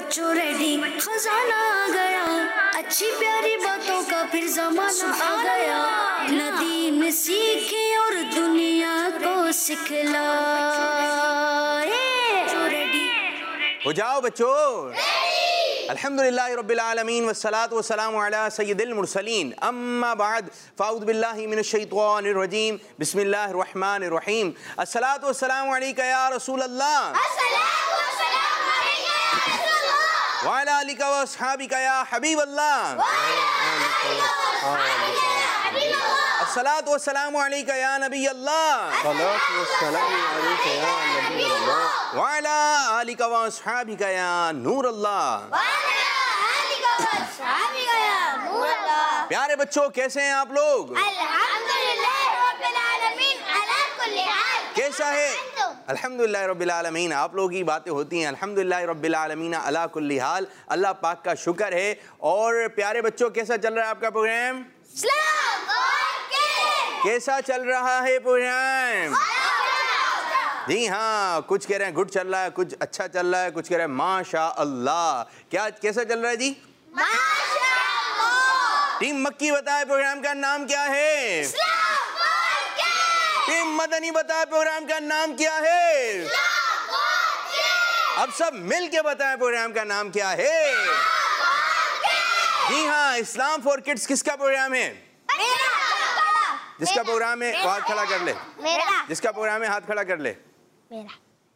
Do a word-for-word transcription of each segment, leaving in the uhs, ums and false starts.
बच्चों रेडी, खजाना आ गया, अच्छी प्यारी बातों का फिर जमाना आ गया। नदी में सीखे और दुनिया को सिखलाए। हो जाओ बच्चों, अल्हम्दुलिल्लाहि रब्बिल आलमीन वस्सलातु वस्सलामु अला सय्यिदिल मुरसलीन, अम्मा बाद, फ़अऊज़ु बिल्लाहि मिनश शैतानिर रजीम, बिस्मिल्लाहिर रहमानिर रहीम। अस्सलातु वस्सलामु अलैका या रसूल अल्लाह, व अला आलिका व अस्हाबिका या हबीब अल्लाह, अस्सलातु वस्सलामु अलैका या नबी अल्लाह, व अला आलिका व अस्हाबिका या नूर अल्लाह। प्यारे बच्चों, कैसे हैं आप लोग? कैसा है? अल्हम्दुलिल्लाह रब्बिल आलमीन। आप लोगों की बातें होती हैं, अल्हम्दुलिल्लाह रब्बिल आलमीन अला कुल्ली हाल। अल्लाह पाक का शुक्र है। और प्यारे बच्चों, कैसा चल रहा है आपका प्रोग्राम? कैसा चल रहा है प्रोग्राम? जी हाँ, कुछ कह रहे हैं गुड चल रहा है, कुछ अच्छा चल रहा है, कुछ कह रहे हैं माशा अल्लाह। क्या कैसा चल रहा है जी? टीम मक्की बताए प्रोग्राम का नाम क्या है? टीम मदनी बताए प्रोग्राम का नाम क्या है? अब सब मिल के बताएं प्रोग्राम का नाम क्या है? जी हाँ, इस्लाम फॉर किड्स किसका प्रोग्राम है? जिसका प्रोग्राम है वो हाथ खड़ा कर ले। जिसका प्रोग्राम है हाथ खड़ा कर ले। मेरा।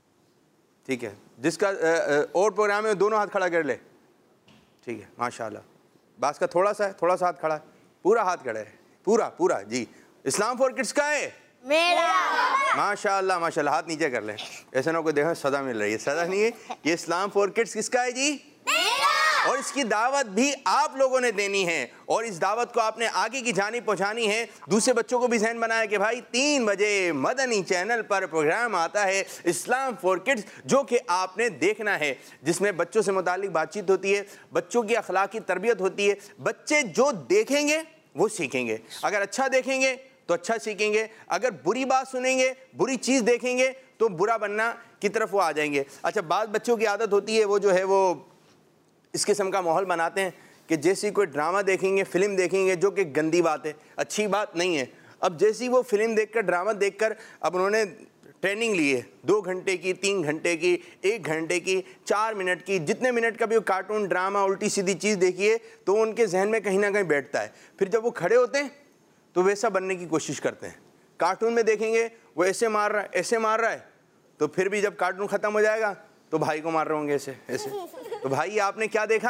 ठीक है। जिसका और प्रोग्राम है दोनों हाथ खड़ा कर ले। ठीक है, माशाल्लाह। बास का थोड़ा सा है, थोड़ा सा हाथ खड़ा है, पूरा हाथ खड़ा है, पूरा पूरा। जी, इस्लाम फॉर किड्स का है? मेरा। माशाल्लाह माशाल्लाह। हाथ नीचे कर ले, ऐसा ना कोई देखो सदा मिल रही है। सदा नहीं है, ये इस्लाम फॉर किड्स किसका है जी? मेरा। और इसकी दावत भी आप लोगों ने देनी है और इस दावत को आपने आगे की जानिब पहुंचानी है। दूसरे बच्चों को भी ज़हन बनाया कि भाई तीन बजे मदनी चैनल पर प्रोग्राम आता है इस्लाम फॉर किड्स, जो कि आपने देखना है, जिसमें बच्चों से मुतालिक बातचीत होती है, बच्चों की अखलाकी तरबियत होती है। बच्चे जो देखेंगे वो सीखेंगे। अगर अच्छा देखेंगे तो अच्छा सीखेंगे, अगर बुरी बात सुनेंगे, बुरी चीज़ देखेंगे तो बुरा बनना की तरफ वो आ जाएंगे। अच्छा, बाद बच्चों की आदत होती है वो जो है वो इस किस्म का माहौल बनाते हैं कि जैसी कोई ड्रामा देखेंगे, फ़िल्म देखेंगे, जो कि गंदी बात है, अच्छी बात नहीं है। अब जैसी वो फ़िल्म देखकर, ड्रामा देखकर, अब उन्होंने ट्रेनिंग ली है दो घंटे की, तीन घंटे की, एक घंटे की, चार मिनट की, जितने मिनट का भी वो कार्टून, ड्रामा, उल्टी सीधी चीज़ देखिए तो उनके जहन में कहीं ना कहीं बैठता है। फिर जब वो खड़े होते हैं तो वैसा बनने की कोशिश करते हैं। कार्टून में देखेंगे वो ऐसे मार रहा है, ऐसे मार रहा है, तो फिर भी जब कार्टून ख़त्म हो जाएगा तो भाई को मार रहे होंगे ऐसे ऐसे। तो भाई आपने क्या देखा?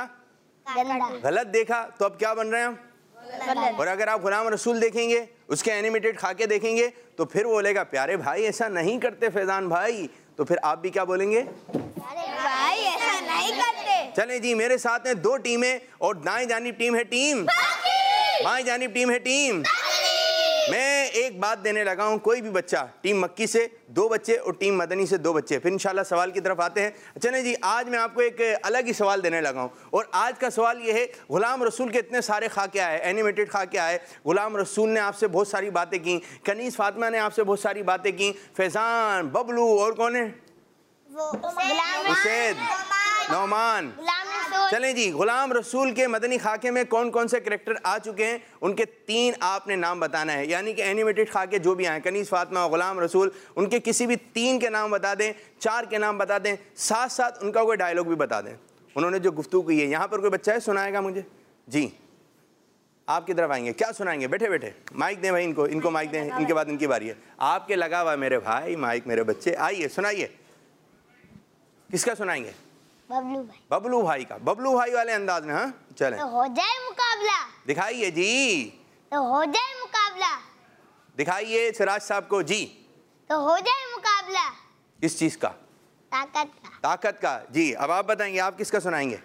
गलत देखा, तो अब क्या बन रहे हैं हम? और अगर आप गुलाम रसूल देखेंगे, उसके एनिमेटेड खाके देखेंगे, तो फिर बोलेगा प्यारे भाई ऐसा नहीं करते फैजान भाई, तो फिर आप भी क्या बोलेंगे? भाई ऐसा नहीं करते। चलें जी, मेरे साथ में दो टीमें और दाएं जानिब टीम है टीम, बाएं जानिब टीम है टीम। मैं एक बात देने लगा हूँ, कोई भी बच्चा टीम मक्की से दो बच्चे और टीम मदनी से दो बच्चे, फिर इंशाल्लाह सवाल की तरफ आते हैं। चलें जी, आज मैं आपको एक अलग ही सवाल देने लगा हूँ और आज का सवाल ये है, गुलाम रसूल के इतने सारे खाके आए, एनिमेटेड खाके आए, गुलाम रसूल ने आपसे बहुत सारी बातें की, कनीज़ फातिमा ने आपसे बहुत सारी बातें की, फैज़ान, बबलू और कौन है? हुसैन, नौमान। चलें जी, गुलाम रसूल के मदनी खाके में कौन कौन से करेक्टर आ चुके हैं, उनके तीन आपने नाम बताना है। यानी कि एनिमेटेड खाके जो भी आए, कनीज़ फातिमा, गुलाम रसूल, उनके किसी भी तीन के नाम बता दें, चार के नाम बता दें, साथ साथ उनका कोई डायलॉग भी बता दें, उन्होंने जो गुफ्तगू की है। यहाँ पर कोई बच्चा है, सुनाएगा मुझे? जी, आपकी तरफ आएंगे, क्या सुनाएंगे? बैठे बैठे माइक दें भाई इनको, इनको माइक दें, इनके बाद इनकी बारी है। आपके लगा हुआ मेरे भाई माइक, मेरे बच्चे, आइए सुनाइए। किसका सुनाएंगे? बबलू भाई। बबलू भाई का, बबलू भाई वाले अंदाज में। हाँ चलें, तो हो जाए मुकाबला। दिखाइए जी, तो हो जाए मुकाबला। दिखाइए सिराज साहब को जी। तो हो जाए मुकाबला। किस चीज़ का? ताकत का। ताकत का। जी, अब आप बताएंगे, आप किसका सुनाएंगे?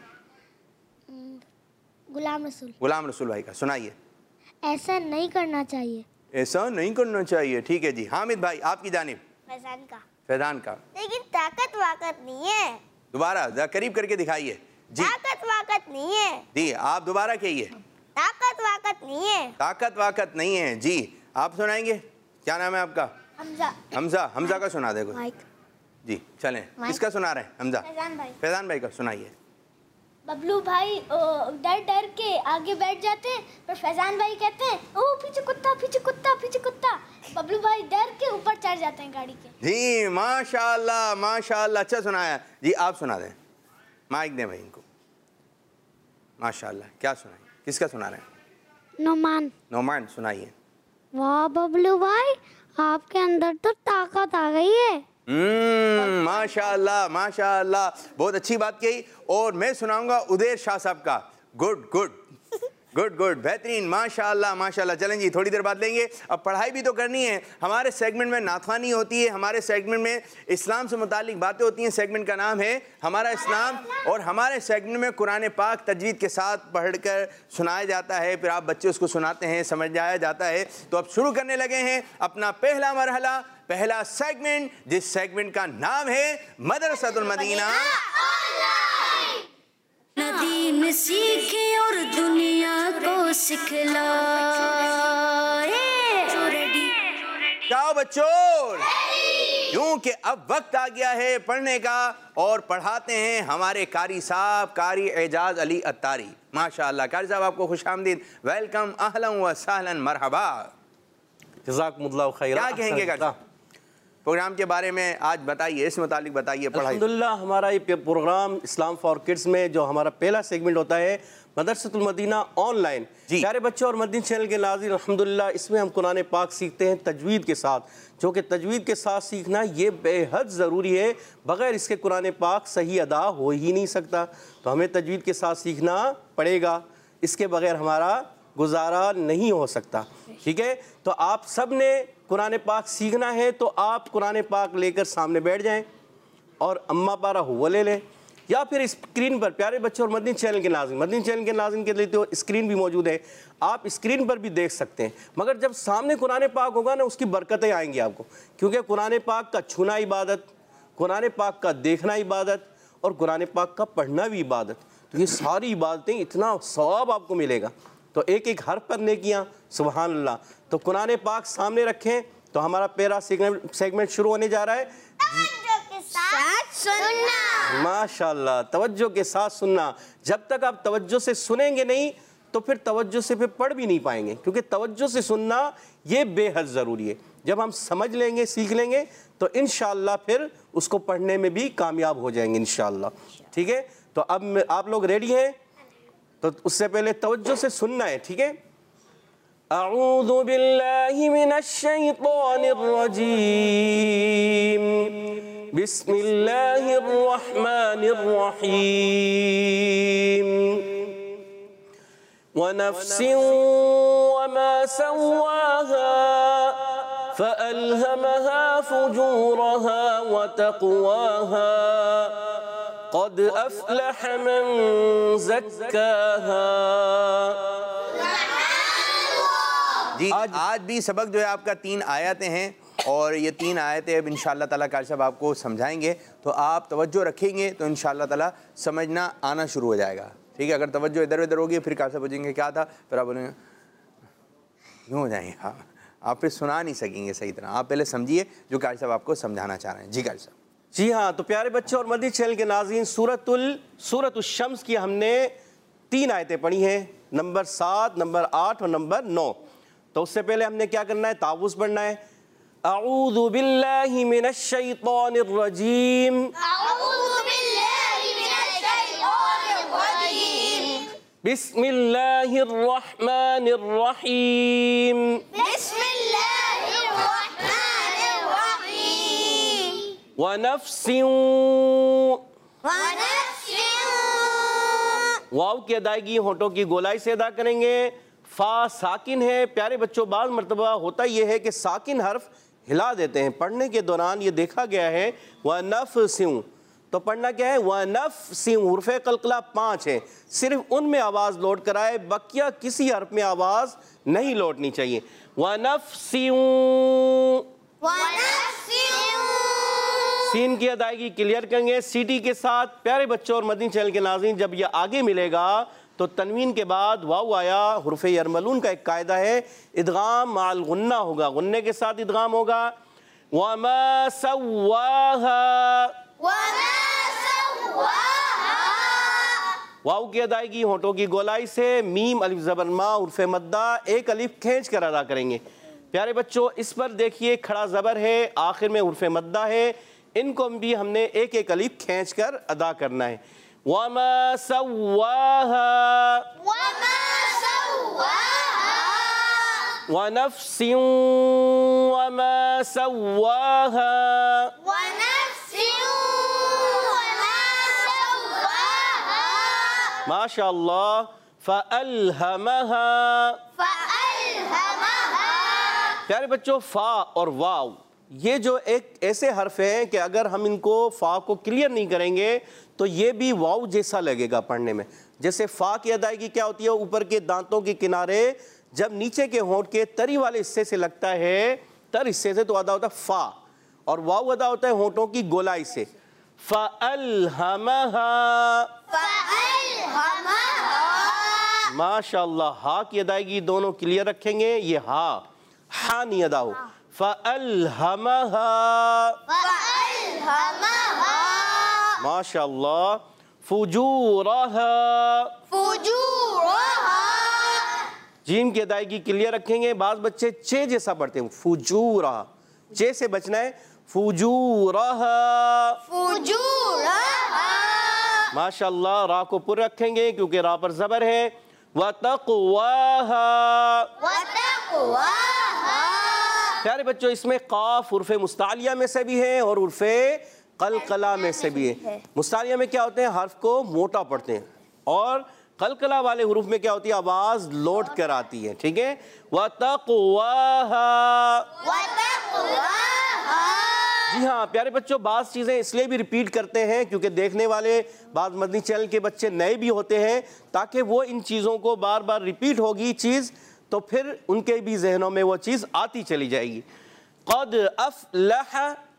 गुलाम रसूल। गुलाम रसूल भाई का सुनाइए। ऐसा नहीं करना चाहिए। ऐसा नहीं करना चाहिए। ठीक है जी, हामिद भाई आपकी जानिब। फैजान का। फैजान का। लेकिन ताकत वाकत नहीं है। दोबारा जरा करीब करके दिखाइए जी। ताकत वाकत नहीं है। जी, आप दोबारा कहिए। ताकत वाकत नहीं है। ताकत वाकत नहीं है। जी, आप सुनाएंगे? क्या नाम है आपका? हमजा। हमजा। हमजा का सुना दे कोई। माइक। जी चलें, किसका सुना रहे हैं? हमजा। फैजान भाई। फैजान भाई का सुनाइए। बबलू भाई ओ, डर डर के आगे बैठ जाते हैं, पर फैजान भाई कहते हैं ओ पीछे कुत्ता पीछे कुत्ता पीछे कुत्ता। बबलू भाई डर के ऊपर चढ़ जाते हैं गाड़ी के। जी माशाल्लाह माशाल्लाह, अच्छा सुनाया जी। आप सुना दें, माइक दें भाई इनको। माशाल्लाह, क्या सुनाए, किसका सुना रहे हैं? नोमान। नोमान सुनाइए। वाह बबलू भाई, आपके अंदर तो ताकत आ गई है। हम्म माशाल्लाह माशाल्लाह, बहुत अच्छी बात कही। और मैं सुनाऊंगा उदेर शाह साहब का। गुड गुड गुड गुड, बेहतरीन, माशाल्लाह माशाल्लाह। चलें जी, थोड़ी देर बाद लेंगे। अब पढ़ाई भी तो करनी है। हमारे सेगमेंट में नाथवानी होती है, हमारे सेगमेंट में इस्लाम से मुतालिक बातें होती हैं। सेगमेंट का नाम है हमारा इस्लाम, और हमारे सेगमेंट में कुरान पाक तजवीद के साथ पढ़कर सुनाया जाता है, फिर आप बच्चे उसको सुनाते हैं, समझाया जाता है। तो अब शुरू करने लगे हैं अपना पहला मरहला, पहला सेगमेंट, जिस सेगमेंट का नाम है मदरसतुल मदीना। दीन सीखे और दुनिया को सिखलाए। जाओ बच्चों, क्योंकि अब वक्त आ गया है पढ़ने का, और पढ़ाते हैं हमारे कारी साहब, कारी एजाज अली अत्तारी। माशाअल्लाह कारी साहब, आपको खुशामदीद, वेलकम, अहलन व सहलन, मरहबा। जज़ाकुमुल्लाहु खैरा। क्या कहेंगे कारी साहब प्रोग्राम के बारे में? आज बताइए, इस मुतालिक बताइए। पढ़ाई अल्हम्दुलिल्लाह, हमारा ये प्रोग्राम इस्लाम फॉर किड्स में जो हमारा पहला सेगमेंट होता है मदरसतुल मदीना ऑनलाइन, प्यारे बच्चों और मदीन चैनल के नाज़रीन, अल्हम्दुलिल्लाह इसमें हम कुरान पाक सीखते हैं तजवीद के साथ, जो कि तजवीद के साथ सीखना ये बेहद ज़रूरी है। बग़ैर इसके कुरान पाक सही अदा हो ही नहीं सकता, तो हमें तजवीद के साथ सीखना पड़ेगा, इसके बग़ैर हमारा गुजारा नहीं हो सकता। ठीक है, तो आप सब ने कुरान पाक सीखना है, तो आप कुरान पाक लेकर सामने बैठ जाएं और अम्मा पारा हुआ ले लें, या फिर स्क्रीन पर, प्यारे बच्चों और मदीन चैनल के नाज़रीन, मदीन चैनल के नाज़रीन के लिए तो स्क्रीन भी मौजूद है, आप स्क्रीन पर भी देख सकते हैं। मगर जब सामने कुरान पाक होगा ना, उसकी बरकतें आएंगी आपको, क्योंकि कुरान पाक का छूना इबादत, कुरान पाक का देखना इबादत, और कुरान पाक का पढ़ना भी इबादत। तो ये सारी इबादतें, इतना सवाब आपको मिलेगा। तो एक एक हर पर नेकियां, सुभान अल्लाह। तो कुरान पाक सामने रखें, तो हमारा पहला सेगमेंट शुरू होने जा रहा है। तवज्जो के साथ सुनना। माशाल्लाह, तवज्जो के साथ सुनना। जब तक आप तवज्जो से सुनेंगे नहीं, तो फिर तवज्जो से फिर पढ़ भी नहीं पाएंगे, क्योंकि तवज्जो से सुनना ये बेहद ज़रूरी है। जब हम समझ लेंगे, सीख लेंगे, तो इंशाअल्लाह फिर उसको पढ़ने में भी कामयाब हो जाएंगे इंशाअल्लाह। ठीक है, तो अब आप लोग रेडी हैं? तो उससे पहले तवज्जो से सुनना है। ठीक है, अऊज़ु बिल्लाहि मिनश शैतानिर रजीम, बिस्मिल्लाहिर रहमानिर रहीम, व नफ्सिन व मा सव्वाहा फअल्हमहा फुजूरहा व तक़वाहा क़द अफ़लह मन ज़क्काहा। जी, आज, आज भी सबक जो है आपका तीन आयतें हैं, और ये तीन आयतें अब इंशाअल्लाह ताला कारी साहब आपको समझाएंगे। तो आप तवज्जो रखेंगे तो इंशाअल्लाह ताला समझना आना शुरू हो जाएगा। ठीक है, अगर तवज्जो इधर उधर होगी, फिर कारी साहब पूछेंगे क्या था, फिर आप बोलेंगे यूँ हो जाएंगे, हाँ, आप फिर सुना नहीं सकेंगे सही तरह। आप पहले समझिए जो कारी साहब आपको समझाना चाह रहे हैं। जी कारी साहब। जी हाँ, तो प्यारे बच्चों और मदीन चैनल के नाज़रीन, सूरतुल सूरतुल शम्स की हमने तीन आयतें पढ़ी हैं, नंबर सात, नंबर आठ और नंबर नौ। तो उससे पहले हमने क्या करना है? तावुज़ पढ़ना है। अऊज़ु बिल्लाहि मिनश शैतानिर रजीम, अऊज़ु बिल्लाहि मिनश शैतानिर रजीम, बिस्मिल्लाहिर रहमानिर रहीम, बिस्मिल्लाहिर रहमानिर रहीम, व नफ्सिन, व नफ्सिन, वाव की अदायगी होठों की गोलाई से अदा करेंगे। फा साकिन है। प्यारे बच्चों, बाज़ मरतबा होता यह है कि साकिन हर्फ हिला देते हैं, पढ़ने के दौरान ये देखा गया है। व नफ्सिन, तो पढ़ना क्या है? व नफ्सिन, हुर्फ़े कलकला पाँच है, सिर्फ उनमें आवाज़ लौट कर आए, बकिया किसी हर्फ में आवाज़ नहीं लौटनी चाहिए। व नफ्सिन, व नफ्सिन, सीन की अदायगी क्लियर करेंगे सीटी के साथ। प्यारे बच्चों और मदीन चैनल के नाज़रीन, जब यह आगे मिलेगा तो तनवीन के बाद वाव आया, हुर्फ़े यरमलून का एक कायदा है, इदगाम माल गुन्ना होगा, गुन्ने के साथ इदगाम होगा। वमा सव्वाहा, वमा सव्वाहा, वाव की अदायगी होंठों की गोलाई से, मीम अलिफ ज़बर मा उर्फ़े मद्दा एक अलिफ खींच कर अदा करेंगे। प्यारे बच्चों इस पर देखिए खड़ा ज़बर है, आखिर में उर्फ़े मद्दा है, इनको भी हमने एक एक अलिफ खींच कर अदा करना है। वमा सव्वाहा वमा सव्वाहा वनफ्सिन वमा सव्वाहा वनफ्सिन वमा सव्वाहा माशाअल्लाह फ़अल्हमहा फ़अल्हमहा। प्यारे बच्चों फ़ा और वाव ये जो एक ऐसे हर्फ हैं कि अगर हम इनको फ़ा को क्लियर नहीं करेंगे तो ये भी वाव जैसा लगेगा पढ़ने में। जैसे फ़ा की अदायगी क्या होती है, ऊपर के दांतों के किनारे जब नीचे के होंठ के तरी वाले हिस्से से लगता है, तर हिस्से से, तो अदा होता है फ़ा, और वाव अदा होता है होंठों की गोलाई से। फ़अल्हमहा फ़अल्हमहा। माशाअल्लाह हा की अदायगी दोनों क्लियर रखेंगे, ये हा हा नहीं अदा हो। फ़अल्हमहा फ़अल्हमहा माशाअल्लाह फुजूरहा फुजूरहा। जीम की अदायगी क्लियर रखेंगे। बाज़ बच्चे चे जैसा पढ़ते हैं, फुजूरा, चे से बचना है, फुजूरहा फुजूरहा। माशाअल्लाह रा को पुर रखेंगे क्योंकि रा पर ज़बर है। वतक़वाहा वतक़वाहा। प्यारे बच्चों इसमें काफ उर्फ़े मुस्तालिया में से भी है और उर्फ़े कलकला में से भी है। मुस्तालिया में क्या होते हैं, हर्फ को मोटा पढ़ते हैं, और कलकला वाले हुरूफ में क्या होती है, आवाज़ लौट कर आती है। ठीक है, वतक़वाहा वतक़वाहा। जी हाँ प्यारे बच्चों बाज़ चीज़ें इसलिए भी रिपीट करते हैं क्योंकि देखने वाले बाज़ मदनी चैनल के बच्चे नए भी होते हैं, ताकि वो इन चीज़ों को बार बार रिपीट होगी चीज़ तो फिर उनके भी जहनों में वो चीज़ आती चली जाएगी। क़द अफ़लह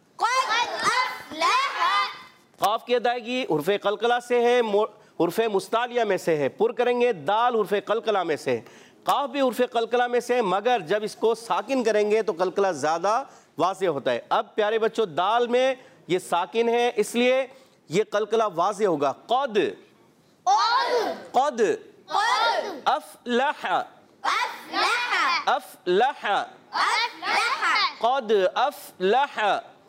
क़ाफ की अदायगी उर्फ़े कलकला से है, उर्फ़े मुस्तालिया में से है, पुर करेंगे, दाल उर्फ़े कलकला में से है, क़ाफ भी उर्फ़े कलकला में से है, मगर जब इसको साकिन करेंगे तो कलकला ज़्यादा वाज़े होता है। अब प्यारे बच्चों दाल में ये साकिन है इसलिए ये कलकला वाज़े होगा। क़द क़द अफ़लह अफ़लह क़द अफ़लह।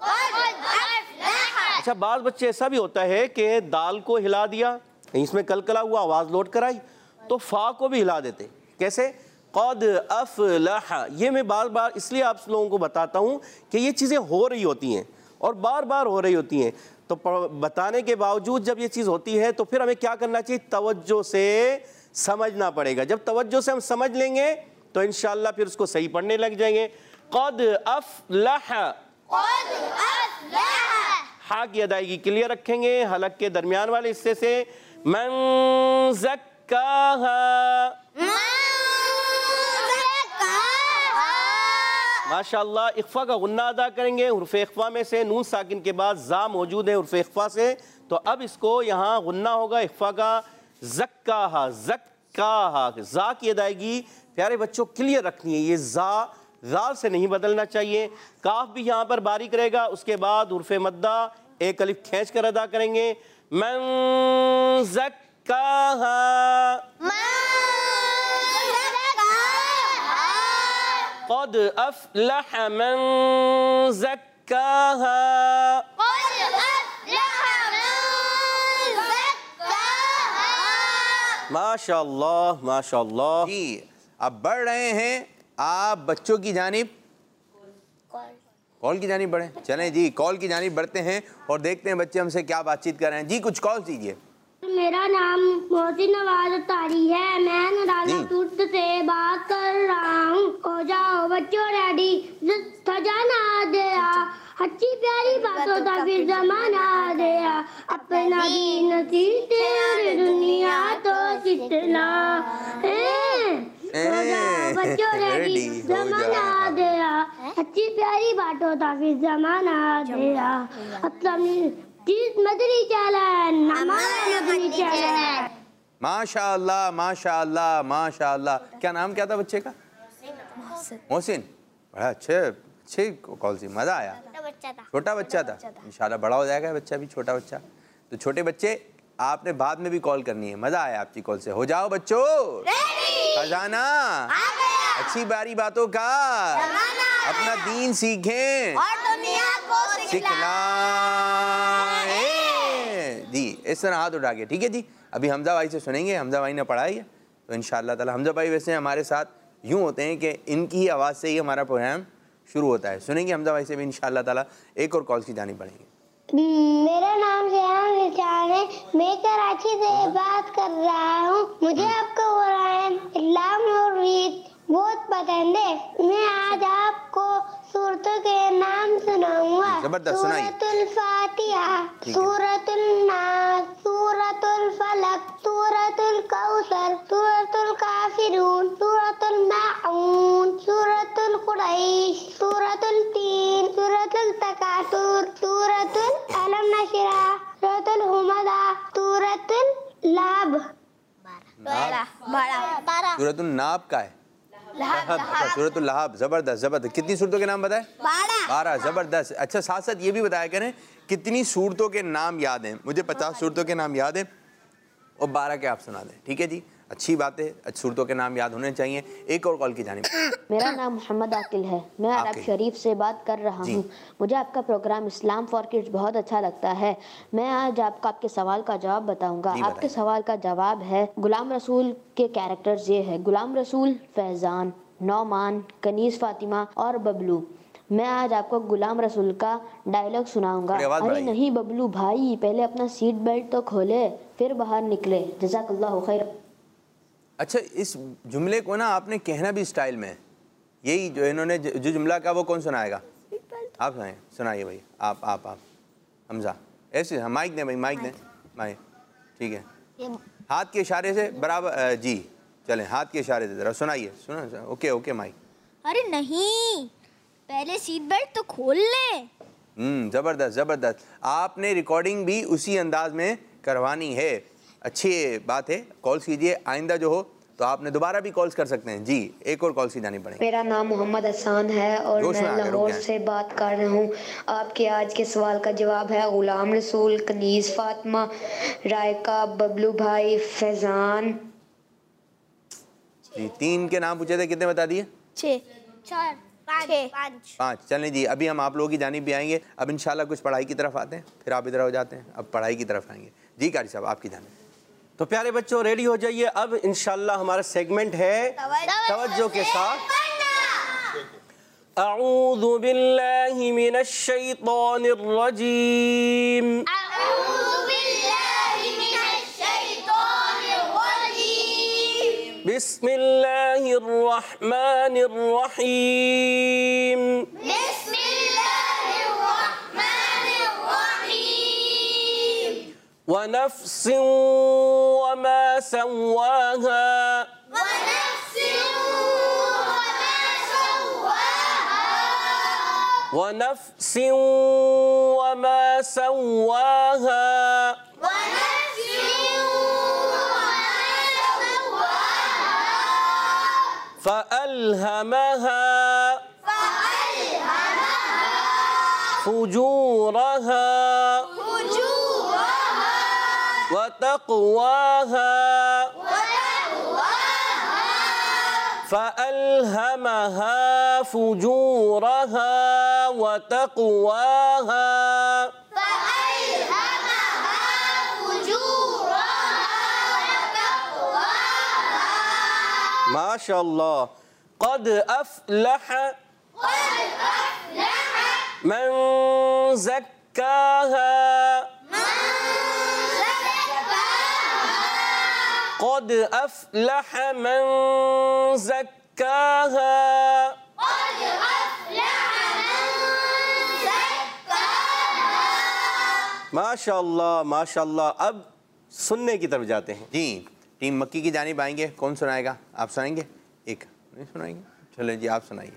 अच्छा बाज़ बच्चे ऐसा भी होता है कि दाल को हिला दिया, इसमें कलकला हुआ, आवाज़ लौट कर आई, तो फ़ा को भी हिला देते। कैसे, क़द अफ़लह। ये मैं बार बार इसलिए आप लोगों को बताता हूँ कि ये चीज़ें हो रही होती हैं और बार बार हो रही होती हैं, तो बताने के बावजूद जब ये चीज़ होती है तो फिर हमें क्या करना चाहिए, तवज्जो से समझना पड़ेगा। जब तवज्जो से हम समझ लेंगे तो इंशाअल्लाह फिर उसको सही पढ़ने लग जाएंगे। क़द अफ़लह हा की अदायगी क्लियर रखेंगे, हलक के दरमियान वाले हिस्से से। मन ज़क्काहा माशाअल्लाह इख्फा का गुन्ना अदा करेंगे, उर्फ़े इख्फा में से नून साकिन के बाद जा मौजूद है उर्फ़े इख्फा से, तो अब इसको यहाँ गुन्ना होगा इख्फा का। ज़क्काहा ज़क्काहा जा की अदायगी प्यारे बच्चों क्लियर रखनी है, ये जा जाल से नहीं बदलना चाहिए। काफ भी यहाँ पर बारीक रहेगा, उसके बाद उर्फ़े मद्दा एक अलिफ खींच कर अदा करेंगे। मन ज़क्काहा क़द अफ़लह मन ज़क्काहा माशाअल्लाह माशाअल्लाह। जी अब बढ़ रहे हैं आप बच्चों की जानिब, कॉल की जानिब बढ़े। चलें जी कॉल की जानिब बढ़ते हैं और देखते हैं बच्चे हमसे क्या बातचीत कर रहे हैं। जी कुछ कॉल कीजिए। मेरा नाम मोहसिन नवाज तारी है, मैं नराला तुर्क से बात कर रहा हूँ। हो जाओ बच्चों रेडी, खजाना दया, अच्छी प्यारी बातों का फिर जमाना दया, अपना दीन सीखते और दुनिया तो सीखना है। हो जाओ बच्चों रेडी, जमाना दया, अच्छी प्यारी बातों का फिर जमाना दया, अपना मदनी चैनल, हमारा मदनी चैनल। माशाअल्लाह माशाअल्लाह माशाअल्लाह। क्या नाम क्या था बच्चे का? मोहसिन। बड़ा अच्छे अच्छे कॉल सी, मज़ा आया। छोटा बच्चा था, इंशाल्लाह बड़ा हो जाएगा बच्चा भी, छोटा बच्चा। तो छोटे बच्चे आपने बाद में भी कॉल करनी है, मजा आया आपकी कॉल से। हो जाओ बच्चों, खजाना अच्छी बारी बातों का, अपना दीन सीखें और दुनिया को सिखलाएं। जी इस तरह हाथ उठा के, ठीक है जी। अभी हमजा भाई से सुनेंगे, हमजा भाई ने पढ़ाई है तो इंशाअल्लाह ताला। हमजा भाई वैसे हमारे साथ यूँ होते हैं कि इनकी ही आवाज़ से ही हमारा प्रोग्राम शुरू होता है। सुनेंगे हमजा भाई से भी इंशाअल्लाह ताला। एक और कॉल की जानी पड़ेगी। मेरा नाम जयान निशान है, मैं कराची से बात कर रहा हूँ। मुझे आपका कुरान, इस्लाम और रीत बहुत पसंद है। मैं आज आपको सूरतों के नाम सुनाऊंगा। जबरदस्त, सुनाइए। सूरतुल फातिहा, सूरतुल नास, सूरतुल फलक, सूरतुल कौसर, सूरतुल काफिरून, सूरतुल माऊन, सूरतुल कुरैश, सूरतुल तीन, सूरतुल तकासुर, सूरतुल अलम नशरा, सूरतुल हुमज़ा, सूरतुल लाब। बारह बारह बारह सूरतुल नाब का है, सूरतुल लहब। जबरदस्त जबरदस्त। कितनी सूरतों के नाम बताए? बारह बारह। जबरदस्त। अच्छा साथ साथ ये भी बताया करें कितनी सूरतों के नाम याद हैं। मुझे पचास सूरतों के नाम याद हैं और बारह के आप सुना दें, ठीक है जी। अच्छी बात है, सूरतों के नाम याद होने चाहिए। एक और कॉल की जानिब। मेरा नाम मोहम्मद आकिल है, मैं अरब शरीफ से बात कर रहा हूँ। मुझे आपका प्रोग्राम इस्लाम फॉर किड्स बहुत अच्छा लगता है। मैं आज आपको आपके सवाल का जवाब बताऊंगा। आपके सवाल का जवाब है, गुलाम रसूल के कैरेक्टर्स ये है, गुलाम रसूल, फैजान, नौमान, कनीज़ फातिमा और बबलू। मैं आज आपको गुलाम रसूल का डायलॉग सुनाऊंगा। अरे नहीं बबलू भाई, पहले अपना सीट बेल्ट तो खोले फिर बाहर निकले। जज़ाकल्लाहु खैर। अच्छा इस जुमले को ना आपने कहना भी स्टाइल में, यही जो इन्होंने जो जुमला का वो कौन सुनाएगा? आप सुनाए, सुनाइए भाई। आप आप आप हमजा ऐसे माइक दें भाई, माइक दें माइक, ठीक है। हाथ के इशारे से बराबर जी चलें, हाथ के इशारे से ज़रा सुनाइए। सुना ओके ओके माइक। अरे नहीं, पहले सीट बेल्ट तो खोल ले। हम्म ज़बरदस्त ज़बरदस्त। आपने रिकॉर्डिंग भी उसी अंदाज में करवानी है, अच्छी बात है। कॉल्स कीजिए, आइंदा जो हो तो आपने दोबारा भी कॉल्स कर सकते हैं जी। एक और कॉल सी जानी पड़ेगी। मेरा नाम मोहम्मद हसन है और मैं लाहौर से बात कर रहा हूँ। आपके आज के सवाल का जवाब है गुलाम रसूल, कनीज़ फातिमा, रायका, बबलू भाई, फैजान। जी तीन के नाम पूछे थे, कितने बता दिए? छः चार पाँच पाँच। चलें जी, अभी हम आप लोगों की जानिब भी आएंगे। अब इंशाल्लाह कुछ पढ़ाई की तरफ आते हैं, फिर आप इधर हो जाते हैं। अब पढ़ाई की तरफ आएंगे जी। कारी साहब आपकी जानिब। तो प्यारे बच्चों रेडी हो जाइए। अब इंशाल्लाह हमारा सेगमेंट है तवज्जो के साथ। अऊज़ु बिल्लाहि मिनश शैतानिर रजीम। अऊज़ु बिल्लाहि मिनश शैतानिर रजीम। बिस्मिल्लाहिर रहमानिर रहीम। बिस्मिल्लाहिर रहमानिर रहीम। वनफ्सिन वमा सव्वाहा। वनफ्सिन वमा सव्वाहा। फ़अल्हमहा फुजूरहा वतक़वाहा। फ़अल्हमहा फुजूरहा वतक़वाहा। माशाअल्लाह। क़द अफ़लह मन ज़क्काहा। क़द अफ़लह मन ज़क्काहा। माशाअल्लाह माशाअल्लाह। अब सुनने की तरफ जाते हैं जी। टीम मक्की की जानिब आएंगे। कौन सुनाएगा? आप सुनाएंगे? एक नहीं सुनाएंगे? चलो जी आप सुनाइए।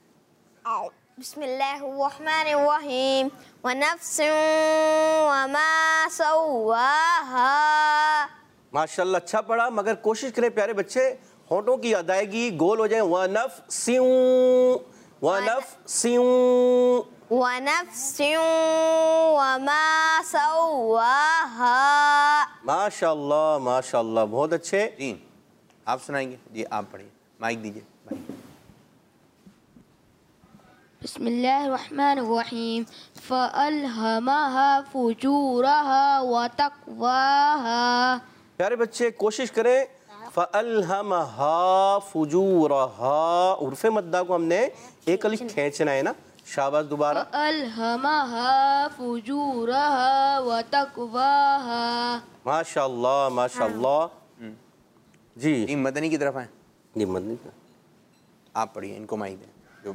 बिस्मिल्लाहिर्रहमानिर्रहीम। वनफ्सिन वमा सव्वाहा। माशाअल्लाह अच्छा पढ़ा, मगर कोशिश करें प्यारे बच्चे होठों की अदायगी गोल हो जाए। वनफ्सिन वनफ्सिन वनफ्सिन वमा सव्वाहा। माशाअल्लाह माशाअल्लाह, बहुत अच्छे। जी आप सुनाएंगे? जी आप पढ़िए, माइक दीजिए। बिस्मिल्लाहिर्रहमानिर्रहीम। फ़अल्हमहा फुजूरहा व तक़वाहा। प्यारे बच्चे कोशिश करें, फ़अल्हमहा फुजूरहा, उर्फ़े मद्दा को हमने एक अलिफ खींचना है ना। शाबाश, दोबारा। फ़अल्हमहा फुजूरहा व तक़वाहा। माशाअल्लाह माशाअल्लाह। जी जी मदनी की तरफ आए। जी मदनी, आप पढ़िए, इनको माइक दें। जो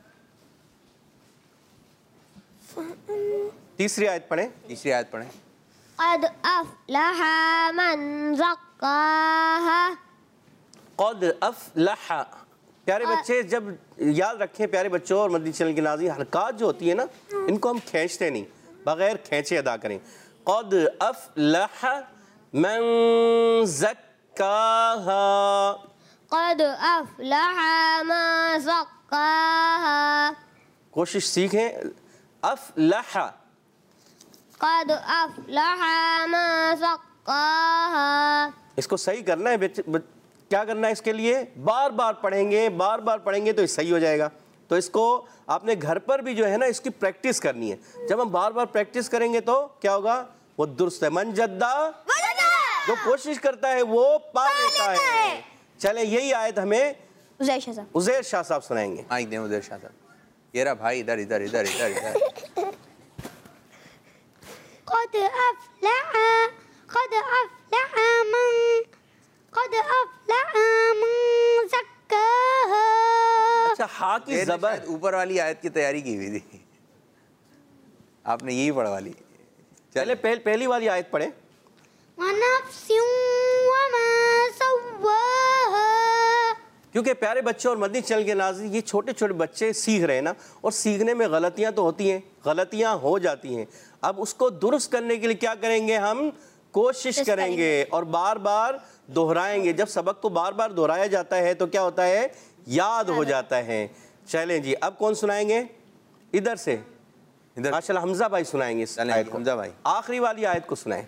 तीसरी आयत पढ़ें। तीसरी आयत पढ़ें। क़द अफ़लहा मन ज़क्काहा। क़द अफ़लहा। प्यारे बच्चे जब याद रखें, प्यारे बच्चों और मदनी चैनल की नाज़रीन, हरकत जो होती है ना, इनको हम खींचते नहीं, बगैर खींचे अदा करें। क़द अफ़लहा मन ज़क्काहा। क़द अफ़लहा मन ज़क्काहा। कोशिश सीखें। अफ़लहा, क़द अफ़लहा मन ज़क्काहा। इसको सही करना है। बच, बच, क्या करना है इसके लिए? बार बार पढ़ेंगे, बार बार पढ़ेंगे तो ये सही हो जाएगा। तो इसको आपने घर पर भी जो है ना, इसकी प्रैक्टिस करनी है। जब हम बार बार प्रैक्टिस करेंगे तो क्या होगा? वो दुरुस्त है। मन जद्दा, जो कोशिश करता है वो पा लेता है। चले, यही आयत हमें उज़ैर शाह साहब उज़ैर शाह साहब सुनाएंगे। माइक दें उज़ैर शाह साहब। ये रहा भाई, इधर इधर इधर इधर इधर। क़द अफ़लहा क़द अफ़लहा मन क़द अफ़लहा मन ज़क्काहा। अच्छा, हा की ज़बर ऊपर वाली आयत की तैयारी की हुई थी, आपने यही पढ़वा ली। चले पहल, पहली वाली आयत पढ़ें। वनफ्सिन वमा सव्वाहा। क्योंकि प्यारे बच्चे और मदनी चैनल के नाज़रीन, ये छोटे छोटे बच्चे सीख रहे हैं ना, और सीखने में गलतियां तो होती हैं, गलतियां हो जाती हैं। अब उसको दुरुस्त करने के लिए क्या करेंगे? हम कोशिश करेंगे और बार बार दोहराएंगे। जब सबक को बार बार दोहराया जाता है तो क्या होता है? याद हो जाता है। चलें जी, अब कौन सुनाएंगे? इधर से इधर माशाल्लाह हमजा भाई सुनाएंगे इस आयत को। हमजा भाई आखिरी वाली आयत को सुनाएं।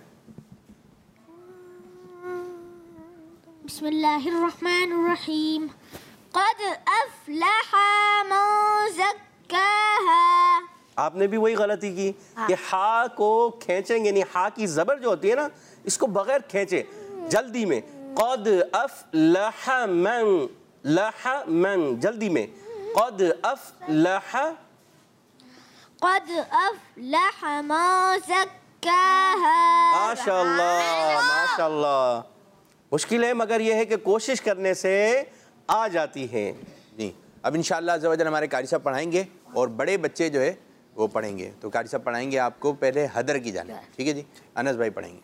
बिस्मिल्लाहिर्रहमानिर्रहीम। क़द अफ़लहा मन ज़क्काहा। आपने भी वही गलती की कि हा को खींचेंगे नहीं। हा की ज़बर जो होती है ना, इसको बगैर खींचे जल्दी में। क़द अफ़लहा मन, लहा मन, जल्दी में। क़द अफ़लहा क़द अफ़लहा मन ज़क्काहा। माशाअल्लाह माशाअल्लाह। मुश्किल है मगर यह है कि कोशिश करने से आ जाती है। जी अब इंशाअल्लाह अज़्ज़ा वजल हमारे कारी साहब पढ़ाएंगे और बड़े बच्चे जो है वो पढ़ेंगे। तो कारी साहब पढ़ाएंगे आपको पहले हदर की जाने। ठीक है जी, अनस भाई पढ़ेंगे।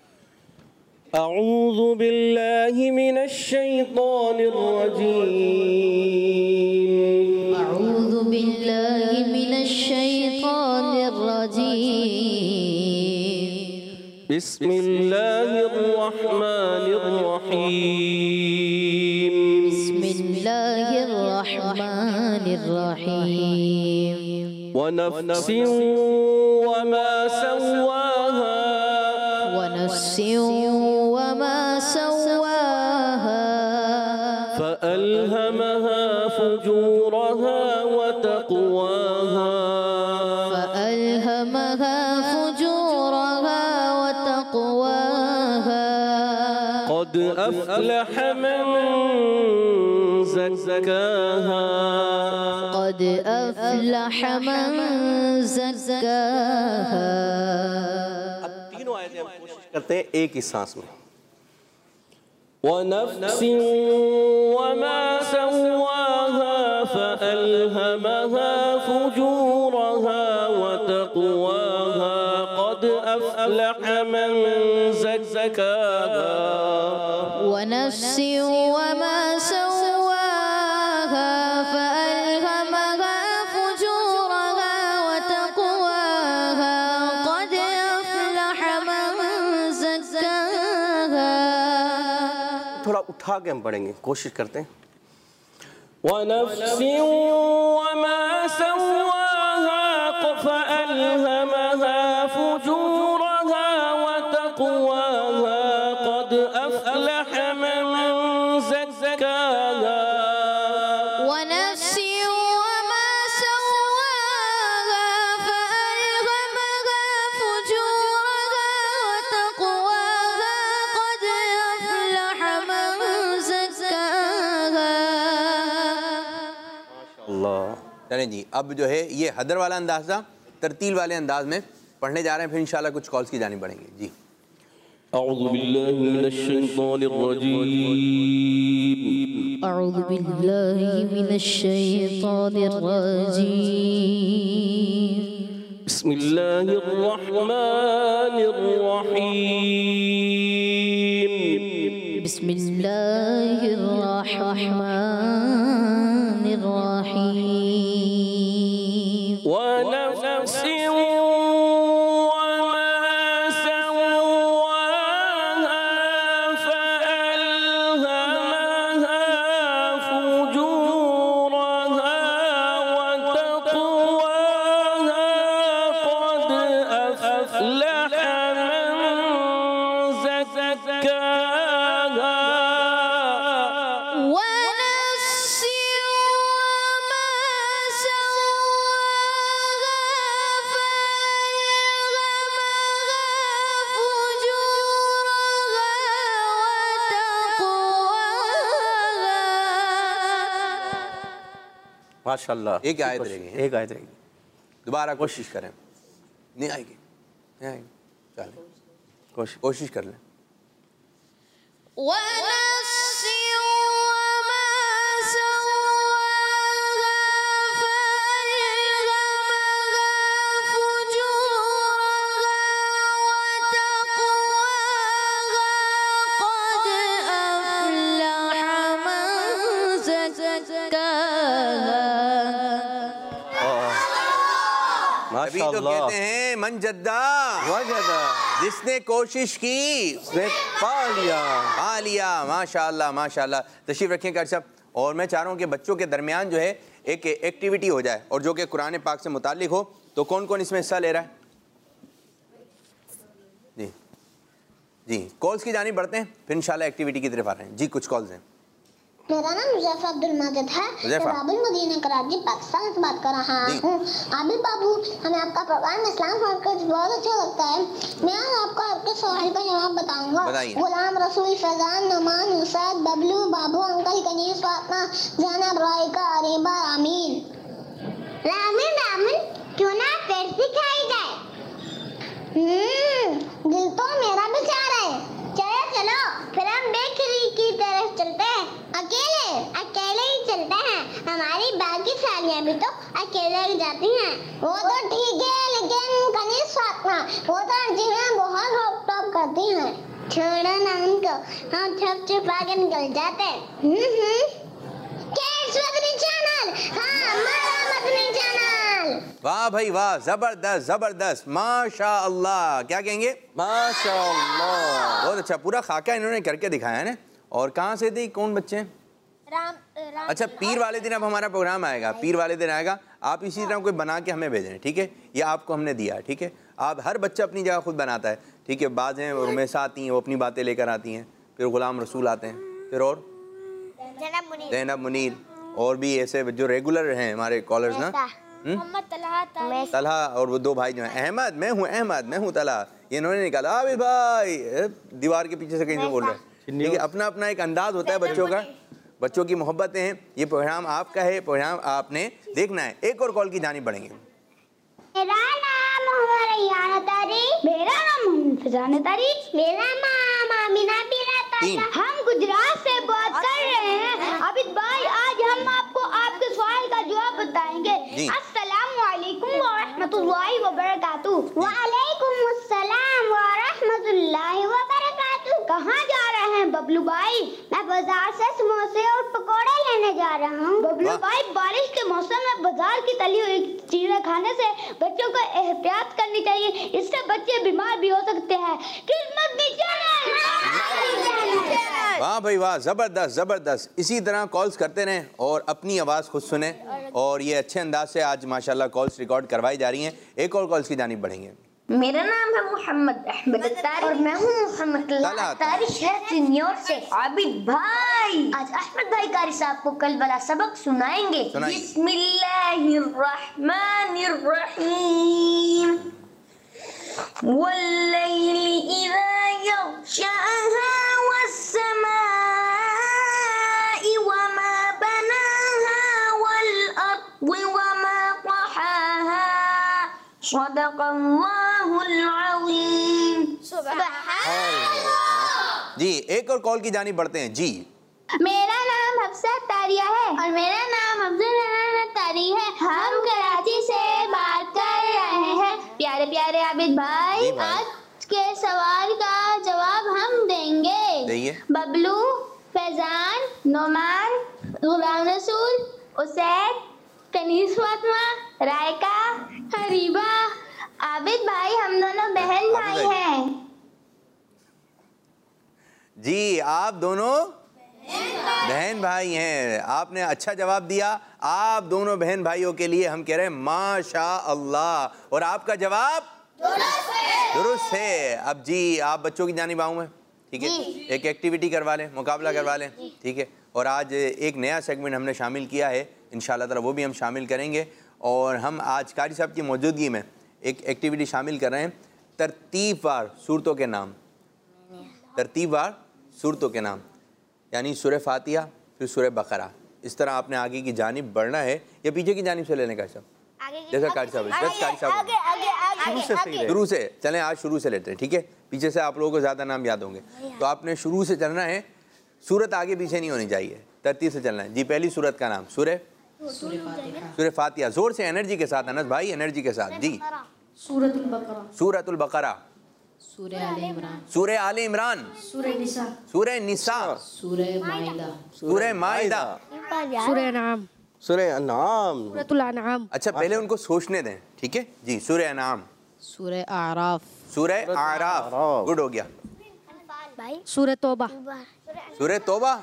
अऊज़ु बिल्लाहि मिनश शैतानिर रजीम। अऊज़ु बिल्लाहि मिनश शैतानिर रजीम। बिस्मिल्लाहिर रहमानिर रहीम। बिस्मिल्लाहिर रहमानिर रहीम। वनफ्सिन वमा सव्वाहा। वनफ्सिन वमा सव्वाहा। फअल्हमहा फुजूरहा व तक़वाहा। फअल्हमहा फुजूरहा व तक़वाहा। क़द अफ़लह मन ज़क्काहा। क़द अफ़लह मन ज़क्काहा। अब तीनों आयतें हम कोशिश करते हैं एक ही सांस में। वनफ्सिन वमा सव्वाहा फअल्हमहा फुजूरहा व तक़वाहा। क़द अफ़लह मन ज़क्काहा। वनफ्सिन वमा सव्वाहा फअल्हमहा फुजूरहा व तक़वाहा। क़द अफ़लह मन ज़क्काहा। थोड़ा उठा के हम पढ़ेंगे, कोशिश करते हैं। वनफ्सिन वमा सव्वाहा फअल्हमहा फुजूरहा व तक़वाहा क़द अफ़लह मन ज़क्काहा चलें जी, अब जो है ये हदर वाला अंदाज था, तरतील वाले अंदाज में पढ़ने जा रहे हैं, फिर इंशाल्लाह कुछ कॉल्स की जानी पड़ेंगे जी। अऊज़ु बिल्लाहि मिनश शैतानिर रजीम अऊज़ु बिल्लाहि मिनश शैतानिर रजीम बिस्मिल्लाहिर रहमानिर रहीम बिस्मिल्लाहिर रहमानिर रहीम व नफ्सिन माशाल्लाह। एक आयत रहेगी, एक आयत रहेगी, दोबारा कोशिश करें। नहीं आएगी, नहीं आएगी, चलें कोशिश कोशिश कर लें। अभी तो कहते हैं मन जद्दा वजदा, जिसने कोशिश की उसने पा लिया पा लिया। माशाल्लाह माशाल्लाह। तशरीफ रखें कार साहब। और मैं चाह रहा हूँ कि बच्चों के दरमियान जो है एक एक्टिविटी हो जाए और जो कि कुरान पाक से मुताल्लिक हो। तो कौन कौन इसमें हिस्सा ले रहा है? जी जी, कॉल्स की जानी बढ़ते हैं, फिर इंशाल्लाह एक्टिविटी की तरफ आ रहे हैं जी। कुछ कॉल्स हैं। मेरा नाम मुज़फ़्फ़र अब्दुल माजिद है, मैं बाबुल मदीना कराची पाकिस्तान से बात कर रहा हूँ। आबिद बाबू, हमें आपका प्रोग्राम इस्लाम फॉरकिड्स बहुत अच्छा लगता है। मैं आज आपको आपके सवाल का जवाब बताऊंगा। गुलाम रसूल, फैजान, नमान, हुसैन, बबलू, बाबू, अंकल, कनीस, फातिमा, ज़ैनब, राइका, अरीबा, आमीन। रामिन रामिन, क्यों ना फिर सिखाई जाए? हम्म, दिल तो मेरा भी चाह रहा है। चलो चलो, फिर हम बेकरी की तरफ चलते हैं। अकेले अकेले ही चलते हैं, हमारी बाकी सालियां भी तो अकेले ही जाती हैं। वो तो ठीक है, लेकिन कनीस फातिमा वो तो जिन्हें बहुत रोक टोक करती हैं। छोड़ो ना उनको, हम छुप छुप आगे निकल जाते हैं। हम्म किड्स मदनी चैनल, हाँ हमारा मदनी चैनल। वाह भाई वाह, जबरदस्त जबरदस्त, माशाअल्लाह। क्या कहेंगे? माशाअल्लाह, बहुत अच्छा। पूरा खाका इन्होंने करके दिखाया है ना। और कहाँ से थी, कौन बच्चे हैं? राम, राम अच्छा, पीर वाले दिन अब हमारा प्रोग्राम आएगा, पीर वाले दिन आएगा। आप इसी तरह कोई बना के हमें भेजें, ठीक है? ये आपको हमने दिया है, ठीक है? आप हर बच्चा अपनी जगह खुद बनाता है, ठीक है? बाज़ हैं रुमैसा आती हैं, वो अपनी बातें लेकर आती हैं, फिर गुलाम रसूल आते हैं, फिर और ज़ैनब मुनीर, और भी ऐसे जो रेगुलर हैं हमारे कॉलर्स ना, मोहम्मद तलहा, तलहा, और वो दो भाई जो हैं अहमद, मैं हूँ अहमद, मैं हूँ तलहा, ये इन्होंने निकाला। आबिद भाई दीवार के पीछे से कहीं से बोल रहे हैं, ठीक है? अपना अपना एक अंदाज होता है बच्चों का, बच्चों की मोहब्बतें हैं। ये प्रोग्राम आपका है, प्रोग्राम आपने देखना है। एक और कॉल की जानी पड़ेंगे। मेरा नाम मोहम्मद रैयान तारी, मेरा नाम मोहम्मद फैजान तारी, मेरा नाम आमिना पीरा तारी। हम गुजरात से बात कर रहे हैं। आबिद भाई, आज हम आपको आपके सवाल का जवाब बताएंगे। अस्सलामु अलैकुम व रहमतुल्लाहि व बरकातुहू। व अलैकुम अस्सलाम व रहमतुल्लाहि व बरकातुहू। कहाँ जा रहे हैं बबलू भाई? मैं बाजार से समोसे और पकोड़े लेने जा रहा हूँ। बबलू भाई, बारिश के मौसम में बाजार की तली हुई चीजें खाने से बच्चों को एहतियात करनी चाहिए, इससे बच्चे बीमार भी हो सकते हैं। वाह भाई वाह, जबरदस्त जबरदस्त। इसी तरह कॉल्स करते रहें और अपनी आवाज़ खुद सुने, और ये अच्छे अंदाज से आज माशाल्लाह कॉल्स रिकॉर्ड करवाई जा रही हैं। एक और कॉल्स की जानिब बढ़ेंगे। मेरा नाम है मोहम्मद अहमद अत्तारी और मैं हूँ मोहम्मद अत्तारी शहर सीनियर से। आबिद भाई, आज अहमद भाई कारी साहब को कल वाला सबक सुनाएंगे। बिस्मिल्लाहिर्रहमानिर्रहीम। वल्लैलि इज़ा यग़शाहा वस्समाइ वमा बनाहा वल अर्दि वमा तहाहा। सदक़ल्लाहुल अज़ीम। जी एक और कॉल की जानिब बढ़ते हैं। जी मेरा नाम हफ्सा तारिया है और मेरा नाम अब्दुल रहमान तारी है। हम कराची से बात कर रहे हैं। प्यारे प्यारे आबिद भाई, भाई। आज के सवाल का जवाब हम देंगे। देंगे। बबलू, फैजान, नोमान, गुलाम रसूल, उसैद, कनीस फातिमा, रायका, हरीबा। आबिद भाई, हम दोनों बहन भाई हैं। जी आप दोनों बहन भाई हैं। आपने अच्छा जवाब दिया। आप दोनों बहन भाइयों के लिए हम कह रहे हैं माशा अल्लाह, और आपका जवाब दुरुस्त है। अब जी आप बच्चों की जानिब आऊँ मैं, ठीक है? एक एक्टिविटी करवा लें, मुकाबला करवा लें, ठीक है? और आज एक नया सेगमेंट हमने शामिल किया है, इंशाल्लाह ताला वो भी हम शामिल करेंगे। और हम आज कारी साहब की मौजूदगी में एक एक्टिविटी शामिल कर रहे हैं, तरतीबवार सूरतों के नाम। तरतीबवार सूरतों के नाम यानी सूरह फातिहा, फिर सूरह बकरा। इस तरह आपने आगे की जानिब बढ़ना है या पीछे की जानिब से लेने का सब? जैसा कारी साहब शुरू से चलें। आज शुरू से लेते हैं, ठीक है? पीछे से आप लोगों को ज़्यादा नाम याद होंगे, तो आपने शुरू से चलना है। सूरत आगे पीछे नहीं होनी चाहिए, तरतीब से चलना है। जी पहली सूरत का नाम सूरह सूरह फातिहा। जोर से एनर्जी के साथ अनस भाई, एनर्जी के साथ। जी सूरतुल बकरा, सूरतुल बकरा, सूरह आले इमरान, सूरह आले इमरान, सूरह निसा, सूरह निसा, सूरह माइदा, सूरह माइदा, सूरह अनाम, सूरह अनाम, सूरतुल अनाम। अच्छा पहले उनको सोचने दें, ठीक है जी? सूरह अनाम, सूरह आराफ, सूरह आराफ, गुड हो गया। सूरह तौबा, सूरह तौबा।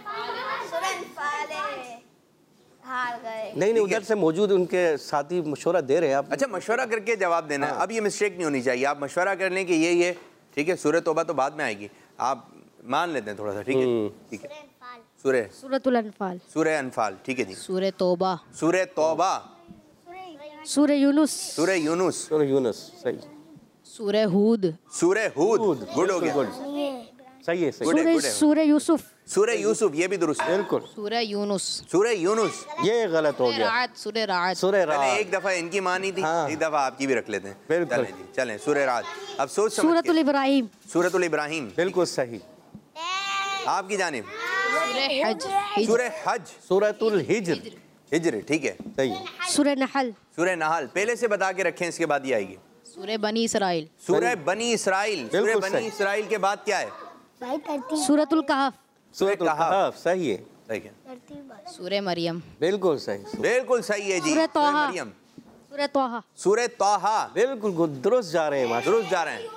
नहीं नहीं उधर से मौजूद उनके साथी मशवरा दे रहे हैं आप। अच्छा मशवरा करके जवाब देना है। अब ये मिस्टेक नहीं होनी चाहिए। आप मशवरा कर लें कि ये ये ठीक है। सूरह तौबा तो बाद में आएगी, आप मान लेते हैं थोड़ा सा, ठीक है? ठीक है। सूरह सूरतुल अनफाल, सूरह अनफाल, ठीक है जी। सूरह तौबा, सूरह तौबा, सूरह यूनुस, सूरह यूनुस, सूरह यूनुस, सही। सूरह हूद, सूरह हूद, गुड हो गया। सही है, सही। सूरह सूरह यूसुफ, सूरह यूसुफ, ये भी दुरुस्त है। बिल्कुल। सूरह यूनुस, सूरह यूनुस, ये गलत हो गया। रात, सूरह रात, सूरह चलें रात। एक दफा इनकी मानी थी, हाँ। एक दफा आपकी भी रख लेते हैं। बिल्कुल। चलें जी, चलें सूरह रात। अब सोच समझ सूरतुल के इब्राहिम, सूरतुल इब्राहिम, बिल्कुल सही। आपकी जानिब सूरह हज, सूरह हज, सूरतुल हिज्र, हिज्र, ठीक है। सही। सूरह नहल, सूरह नहल पहले से बता के रखें, इसके बाद ये आएगी। सूरह बनी इसराइल, सूरह बनी इसराइल, सूरह बिल्कुल बनी सही। इसराइल के बाद क्या है? सूरतुल कहफ, सूरतुल कहफ, सही है। ठीक है, सूरह मरियम, बिल्कुल सही। बिल्कुल सही है जी। सूरह सूरह तोहा, मरियम, सूरह तोहा, सूरह तोहा, बिल्कुल दुरुस्त जा रहे हैं माशा। दुरुस्त जा रहे हैं।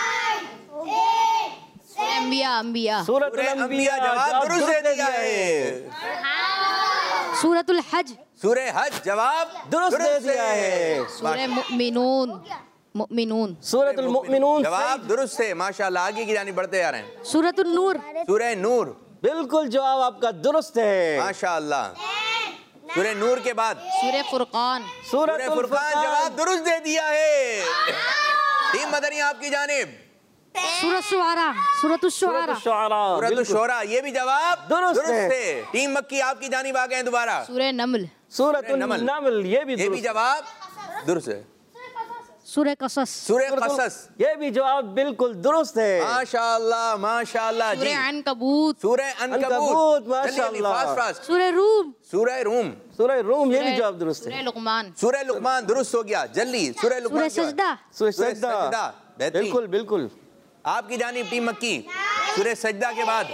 सूरह अंबिया, अंबिया, सूरतुल सूरह अंबिया, जवाब दुरुस्त दे दिया है। सूरतुल हज, सूरह हज, जवाब दुरुस्त दे दिया है। सूरह मुमिनून, मुमिनून, सूरतुल मुमिनून, जवाब दुरुस्त है माशाल्लाह। आगे की जानी बढ़ते जा रहे हैं। सूरतुल नूर, सूरह नूर, बिल्कुल जवाब आपका दुरुस्त है। माशाल्लाह। सूरह नूर के बाद सूरह फुरकान, सूरह सूरतुल फुरकान, जवाब दुरुस्त दे दिया है। टीम मदनी आपकी जानिब। सूरह शुआरा, सूरतुल शुआरा, शुआरा, सूरह शुरा, ये भी जवाब दुरुस्त है। है। टीम मक्की आपकी जानिब आ गए हैं दोबारा। सूरह नमल, सूरतुल नमल, नमल, ये भी ये भी दुरुस्त। जवाब दुरुस्त है। सूरह कसस, सूरह कसस, ये भी जवाब बिल्कुल दुरुस्त है। माशाल्लाह माशाल्लाह जी। सूरह अनकबूत, सूरह अनकबूत, अनकबूत, माशाल्लाह। Fast fast. सूरह रूम, सूरह रूम, सूरह रूम, ये भी जवाब दुरुस्त सूरह है। लुकमान, सूरह लुकमान दुरुस्त हो गया। जल्दी सूरह लुकमान सूरह के बाद। सजदा, सूरह सूरह सजदा, सजदा, बेहतरीन। बिल्कुल बिल्कुल। आपकी जानिब टीम मक्की। सूरह सजदा के बाद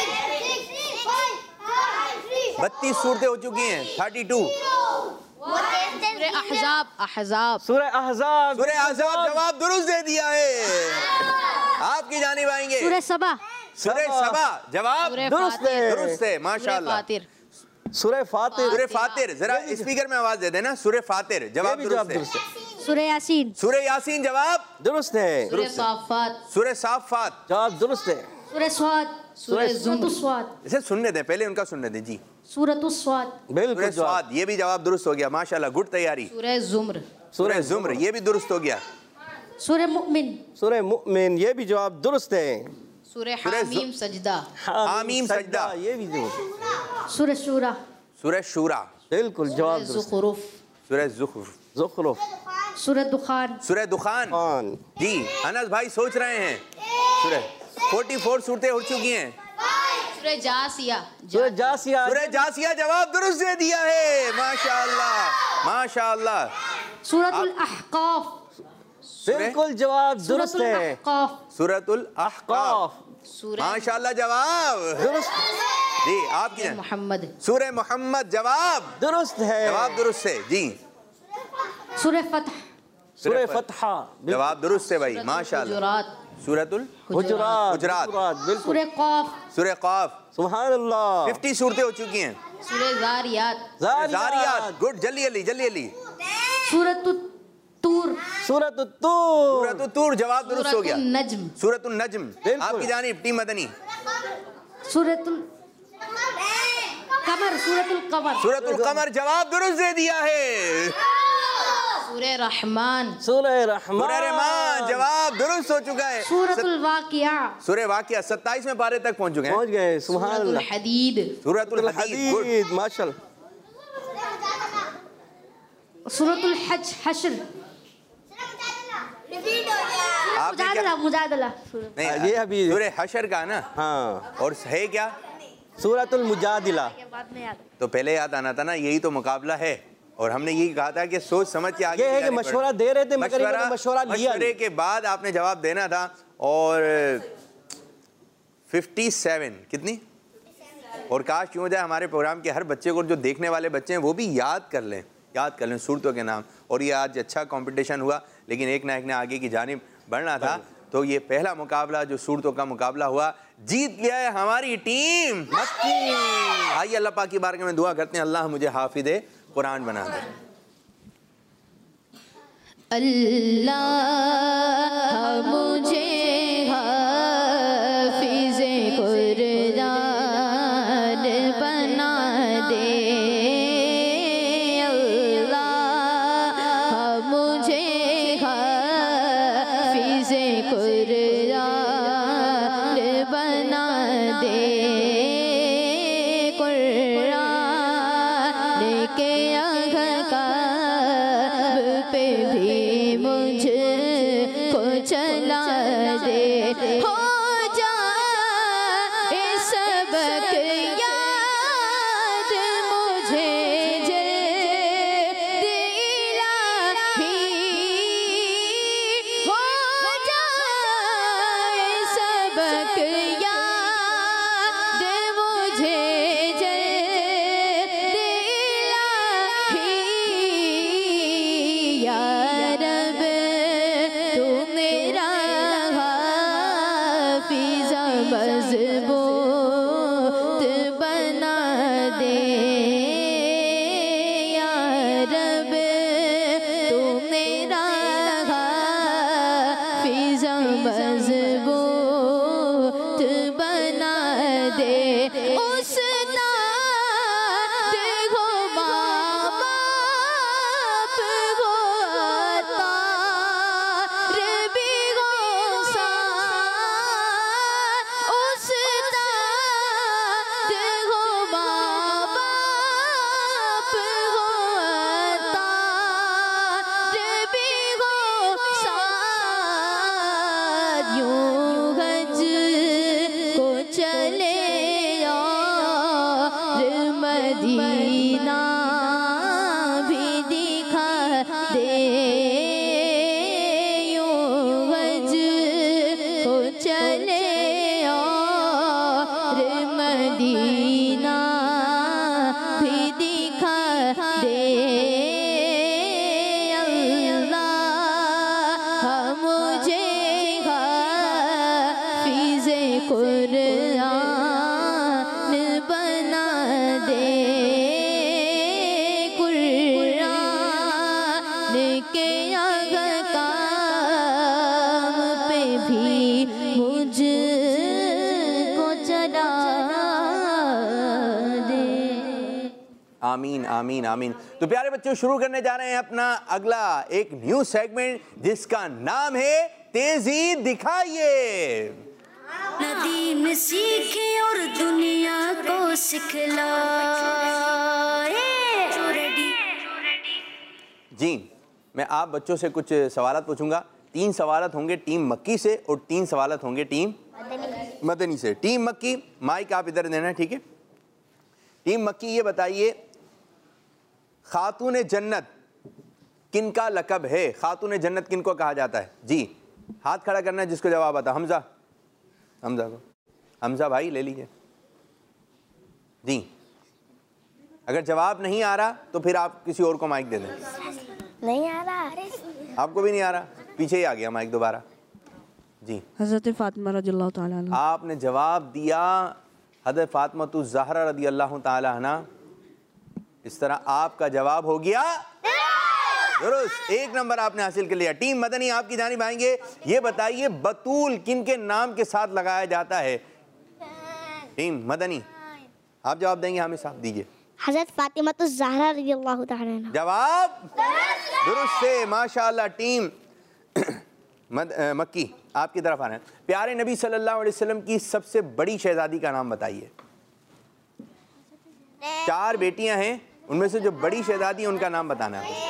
बत्तीस सूरतें हो चुकी हैं, थर्टी टू। सूरह अहजाब, अहजाब, सूरह अहज़ाब, सूरह अहज़ाब, जवाब दुरुस्त दे दिया है। आपकी जानिब आएंगे। सूरह सबा, सूरह सबा जवाब दुरुस्त है दुरुस्त है माशाल्लाह। सूरह फातिर सूरह फातिर, जरा स्पीकर में आवाज दे देना। सूरह फातिर जवाब दुरुस्त है। सूरह यासीन सूरह यासीन जवाब दुरुस्त है। सूरह साफात सूरह साफात जवाब दुरुस्त है। सूरह स्वाद सूरह जुमर इसे सुनने दें, पहले उनका सुनने दें जी। सूरह स्वाद बिल्कुल सूरह स्वाद, ये भी जवाब दुरुस्त हो गया माशाल्लाह, गुड तैयारी। सूरह जुमर सूरह जुमर, ये भी दुरुस्त हो गया। सूरह मुमिन सूरह मुमिन, ये भी जवाब दुरुस्त है। सूरह हामीम सजदा हामीम सजदा, ये भी दुरुस्त। सूरह शूरा सूरह शूरा बिल्कुल जवाब दुरुस्त। ज़ुखरुफ सूरह ज़ुखरुफ ज़ुखरुफ सूरह दुखान सूरह दुखान खान जी। अनस भाई सोच रहे हैं। सूरह चौवालीस सूरतें हो चुकी हैं। सूरह जासिया सूरह जासिया सूरह जासिया जवाब दुरुस्त दे दिया है माशाल्लाह माशाल्लाह। सूरतुल अहकाफ बिल्कुल जवाब दुरुस्त सूरतुल है। अहकाफ सूरतुल अहकाफ माशाल्लाह जवाब दुरुस्त जी। आपकी जान मोहम्मद सूरह मोहम्मद जवाब दुरुस्त है। जवाब दुरुस्त है जी। सूरह फतह सूरह फतहा जवाब दुरुस्त है भाई माशाल्लाह। हुजुरात सूरतुल हुजुरात हुजुरात बिल्कुल। सूरह क़ाफ सूरह क़ाफ सुभान अल्लाह। पचास सूरतें हो चुकी हैं। सूरह ज़ारियात ज़ारियात गुड, जल्दी जल्दी जल्दी जल्दी। सूरतुत तूर सूरत तूर सूरत तूर जवाब दुरुस्त हो गया। सूरतुन नज्म सूरतुन नज्म बिल्कुल। आपकी जानिब टीम मदनी। सूरतुल कमर सूरतुल कमर सूरतुल कमर जवाब दुरुस्त दे दिया है। सूरह रहमान सूरह रहमान सूरह रहमान जवाब दुरुस्त हो चुका है। सूरतुल वाक़िया सूरह वाक़िया सत्ताईसवें पारे तक पहुंच चुके हैं। पहुंच गए सुभान सूरतुल अल्लाह। हदीद सूरतुल हदीद गुड। हदीद माशाल्लाह। सूरतुल हज हश्र आपने मुजादला क्या मुजादला नहीं ये अभी सूरह हशर का ना। हाँ और है क्या सूरतुल मुजादिला। बाद में याद तो पहले याद आना था ना, यही तो मुकाबला है। और हमने यही कहा था कि सोच समझ के आगे ये है कि जाने मशवरा पड़े। दे रहे थे मगर मशवरा इन्होंने मशवरा लिया मशवरे के बाद आपने जवाब देना था। और सत्तावन कितनी और काश यूँ हो जाए हमारे प्रोग्राम के हर बच्चे को, जो देखने वाले बच्चे हैं वो भी याद कर लें याद कर लें सूरतों के नाम। और ये आज अच्छा कंपटीशन हुआ, लेकिन एक ना एक ने आगे की जानिब बढ़ना था। तो ये पहला मुकाबला जो सूरतों का मुकाबला हुआ, जीत गया है हमारी टीम मक्की। आइए अल्लाह पाक की बारगाह में दुआ करते हैं, अल्लाह मुझे हाफिज़े कुरान बना दे। अल्लाह मुझे हाफिज़े कुरान बना दे। अल्लाह मुझे हाफिज़े कुरान बना दे। कुरान के अहकाम पे भी मुझको चला दे। हो जाए सबक याद मुझे जल्द इलाही। हो जाए सबक याद मुझे जल्द इलाही। या रब तू मेरा हाफिज़ मज़बूत बना दे। या रब तू मेरा हाफिज़ मज़बूत बना दे। उस देखो माँ बाप को अता रबी को साथ। उस देखो माँ बाप को अता रबी को साथ। यूं हज को चले और मदीना भी दिखा दे। यूं हज को चले और मदीना भी दिखा दे। अल्लाह मुझे हाफिज़े कुरान दे कुरान के काम पे भी मुझको चला दे। आमीन आमीन आमीन। तो प्यारे बच्चों, शुरू करने जा रहे हैं अपना अगला एक न्यू सेगमेंट जिसका नाम है तेजी दिखाइए। नदीम सीखे और दुनिया को सिखलाए। जी, मैं आप बच्चों से कुछ सवालत पूछूंगा। तीन सवालत होंगे टीम मक्की से और तीन सवालत होंगे टीम मदनी से। टीम मक्की, माइक आप इधर देना है, ठीक है। टीम मक्की, ये बताइए खातून जन्नत किनका लकब है? खातून जन्नत किनको कहा जाता है? जी, हाथ खड़ा करना है जिसको जवाब आता। हमजा, हमजा को, हमजा भाई ले लीजिए। जी, अगर जवाब नहीं आ रहा तो फिर आप किसी और को माइक दे दें। नहीं आ रहा। आपको भी नहीं आ रहा? पीछे ही आ गया माइक दोबारा। जी, हज़रत फ़ातिमा रज़ियल्लाहु ताला अन्हा। आपने जवाब दिया हज़रत फ़ातिमा तु ज़हरा रज़ियल्लाहु ताला अन्हा। इस तरह आपका जवाब हो गया दुरुस्त, एक नंबर आपने हासिल कर लिया। टीम मदनी आपकी जानिब आएंगे। ये बताइए बतूल किन के नाम के साथ लगाया जाता है? टीम मदनी आप जवाब देंगे, हमें साफ दीजिए। हज़रत फ़ातिमा तो ज़हरा रज़ियल्लाहु ताला अन्हा। जवाब दुरुस्त से, माशाअल्लाह। टीम मद, आ, मक्की आपकी तरफ आ रहे हैं। प्यारे नबी सल्लल्लाहु अलैहि वसल्लम की सबसे बड़ी शहजादी का नाम बताइए। चार बेटियां हैं, उनमें से जो बड़ी शहजादी है उनका नाम बताना है।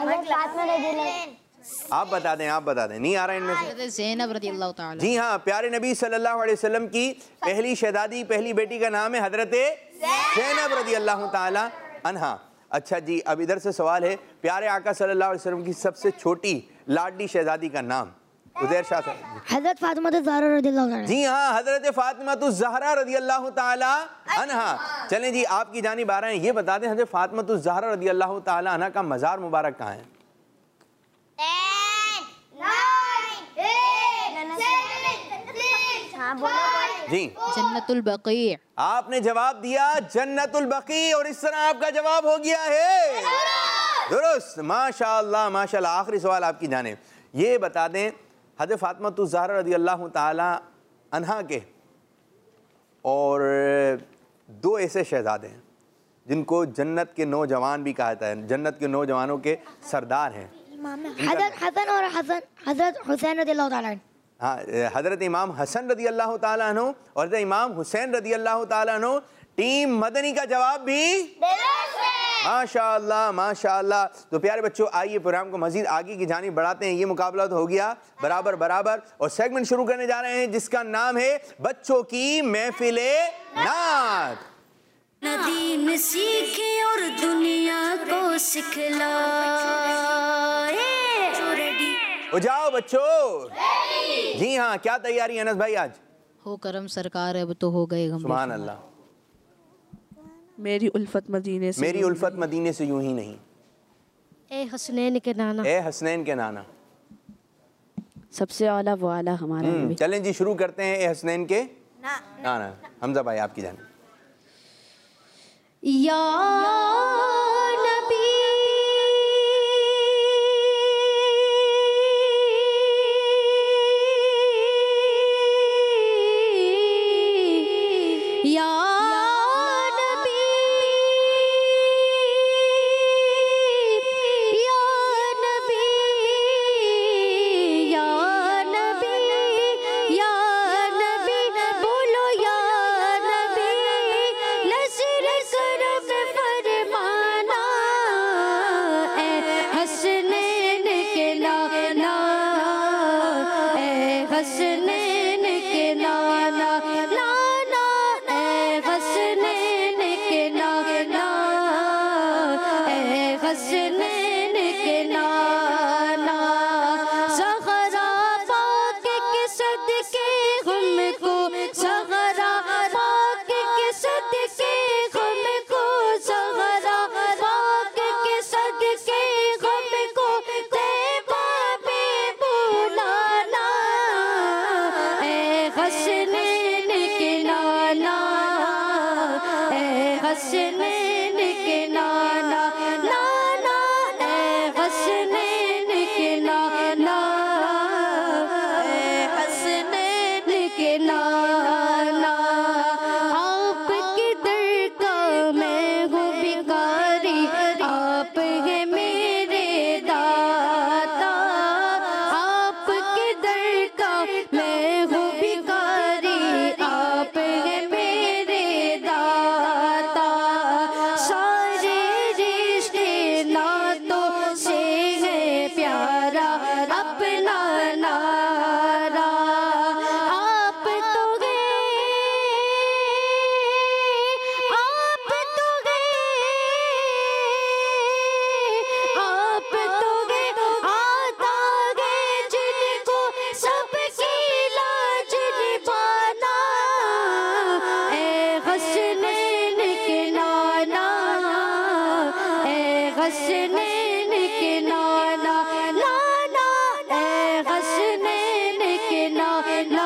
आप बता दें, आप बता दें। नहीं आ रहा इनमें से? ज़ैनब रज़ियल्लाहु ताला। जी हाँ, प्यारे नबी सल्लल्लाहु अलैहि वसल्लम की पहली शहजादी, पहली बेटी का नाम है हजरत ज़ैनब रज़ियल्लाहु ताला अन्हा। अच्छा जी, अब इधर से सवाल है, प्यारे आका सल्लल्लाहु अलैहि वसल्लम की सबसे छोटी लाडली शहजादी का नाम? उज़ैर शाह साहब। हज़रत फ़ातिमा तो ज़हरा रज़ियल्लाहु ताला। जी हाँ, हजरत फ़ातिमा तो ज़हरा रज़ियल्लाहु ताला अन्हा। चलें जी, आपकी जानिब आ रहे हैं। ये बता दें हजरत फ़ातिमा तो ज़हरा रज़ियल्लाहु ताला अन्हा का मज़ार मुबारक कहाँ है? जी, जन्नतुल बक़ी। आपने जवाब दिया जन्नतुल बक़ी और इस तरह आपका जवाब हो गया है दुरुस्त, माशाअल्लाह माशाअल्लाह। आखिरी सवाल आपकी जानिब, ये बता दें हज़रत फ़ातिमा तो ज़हरा रज़ियल्लाहु ताला अन्हा के और दो ऐसे शहज़ादे हैं जिनको जन्नत के नौजवान भी कहा जाता है, जन्नत के नौजवानों के सरदार हैं। हज़रत हसन और हसन हज़रत हुसैन रज़ियल्लाहु ताला। हाँ, हज़रत इमाम हसन रज़ियल्लाहु ताला अन्हु और हज़रत इमाम हुसैन रज़ियल्लाहु ताला अन्हु। टीम मदनी का जवाब भी माशाअल्लाह माशाअल्लाह। तो प्यारे बच्चों, आइए प्रोग्राम को मजीद आगे की जानिब बढ़ाते हैं। ये मुकाबला तो हो गया बराबर बराबर और सेगमेंट शुरू करने जा रहे हैं जिसका नाम है बच्चों की महफिले नात। नदीम सीखे और दुनिया को सिखलाए। हो जाओ बच्चों। जी हाँ, क्या तैयारी है अनस भाई आज? हो करम सरकार, अब तो हो गए गम। सुभान अल्लाह। मेरी उल्फत मदीने से, मेरी उल्फत मदीने से यूं ही नहीं। ए हसनैन के नाना, ए हसनैन के नाना। सबसे आला वो आला हमारा नबी। चलें जी, शुरू करते हैं ए हसनैन के ना नाना। हमजा भाई आपकी जानिब। या नबी या नबी या नबी या नबी या नबी बोलो या नबी नज़र करम फरमाना ए हसनैन के नाना ए हसनैन के नाना नाना ए हसनैन के नाना नाना ए हसनैन के नाना ए हसनैन के नाना आपके दर का मैं हूँ भिखारी आप है मेरे दाता आपके दर का मैं हूँ भिखारी आप है मेरे दाता सारे रिश्ते नातों से है प्यारा अपना नारा आप तो गए आप तो गए आप तो गए आता गए जिनको सबकी लाज निभाना ए हसनैन के नाना ए हसनैन के नाना नाना ए हसनैन के नाना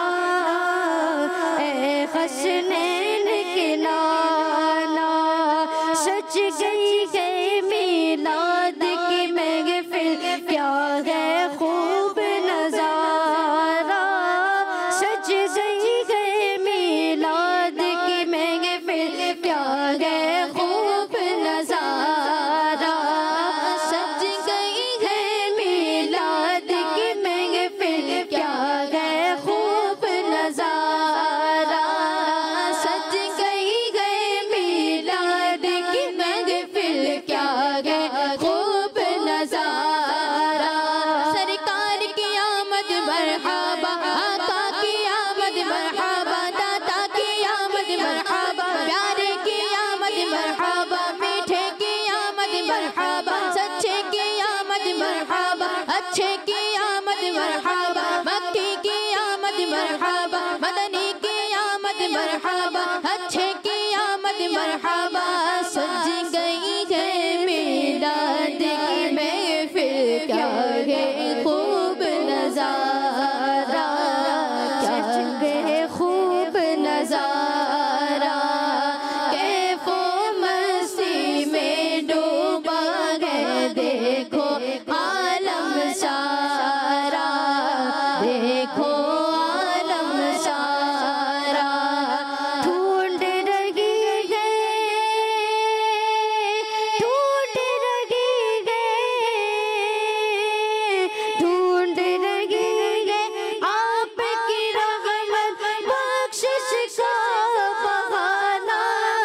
ए हसनैन के नाना सच गई गई मिलाद की महफिल क्या है खूब नजारा सच गई गई मिलाद की महफिल क्या है खूब नजारा सज गई है मिलाद की महफिल क्या है खूब नजारा सज गई है मिलाद की महफिल क्या है खूब नजारा सरकार की आमद मरहबा आका की आमद मरहबा दाता की आमद मरहबा प्यारे की आमद मरहबा मीठे की आमद मरहबा सच्चे की आमद मरहबा अच्छे की आमद मरहबा मक्की की आमद मरहबा मदनी की आमद मरहबा अच्छे की आमद मरहबा सज गई है मिलाद की महफिल क्या है खूब नजारा क्या है खूब नजारा कैफो मस्ती में डूबा है देखो आलम सारा देखो आलम सारा ढूंढ रही है ढूंढ रही है ढूंढ रही है आपकी रहमत बख्शिश का बहाना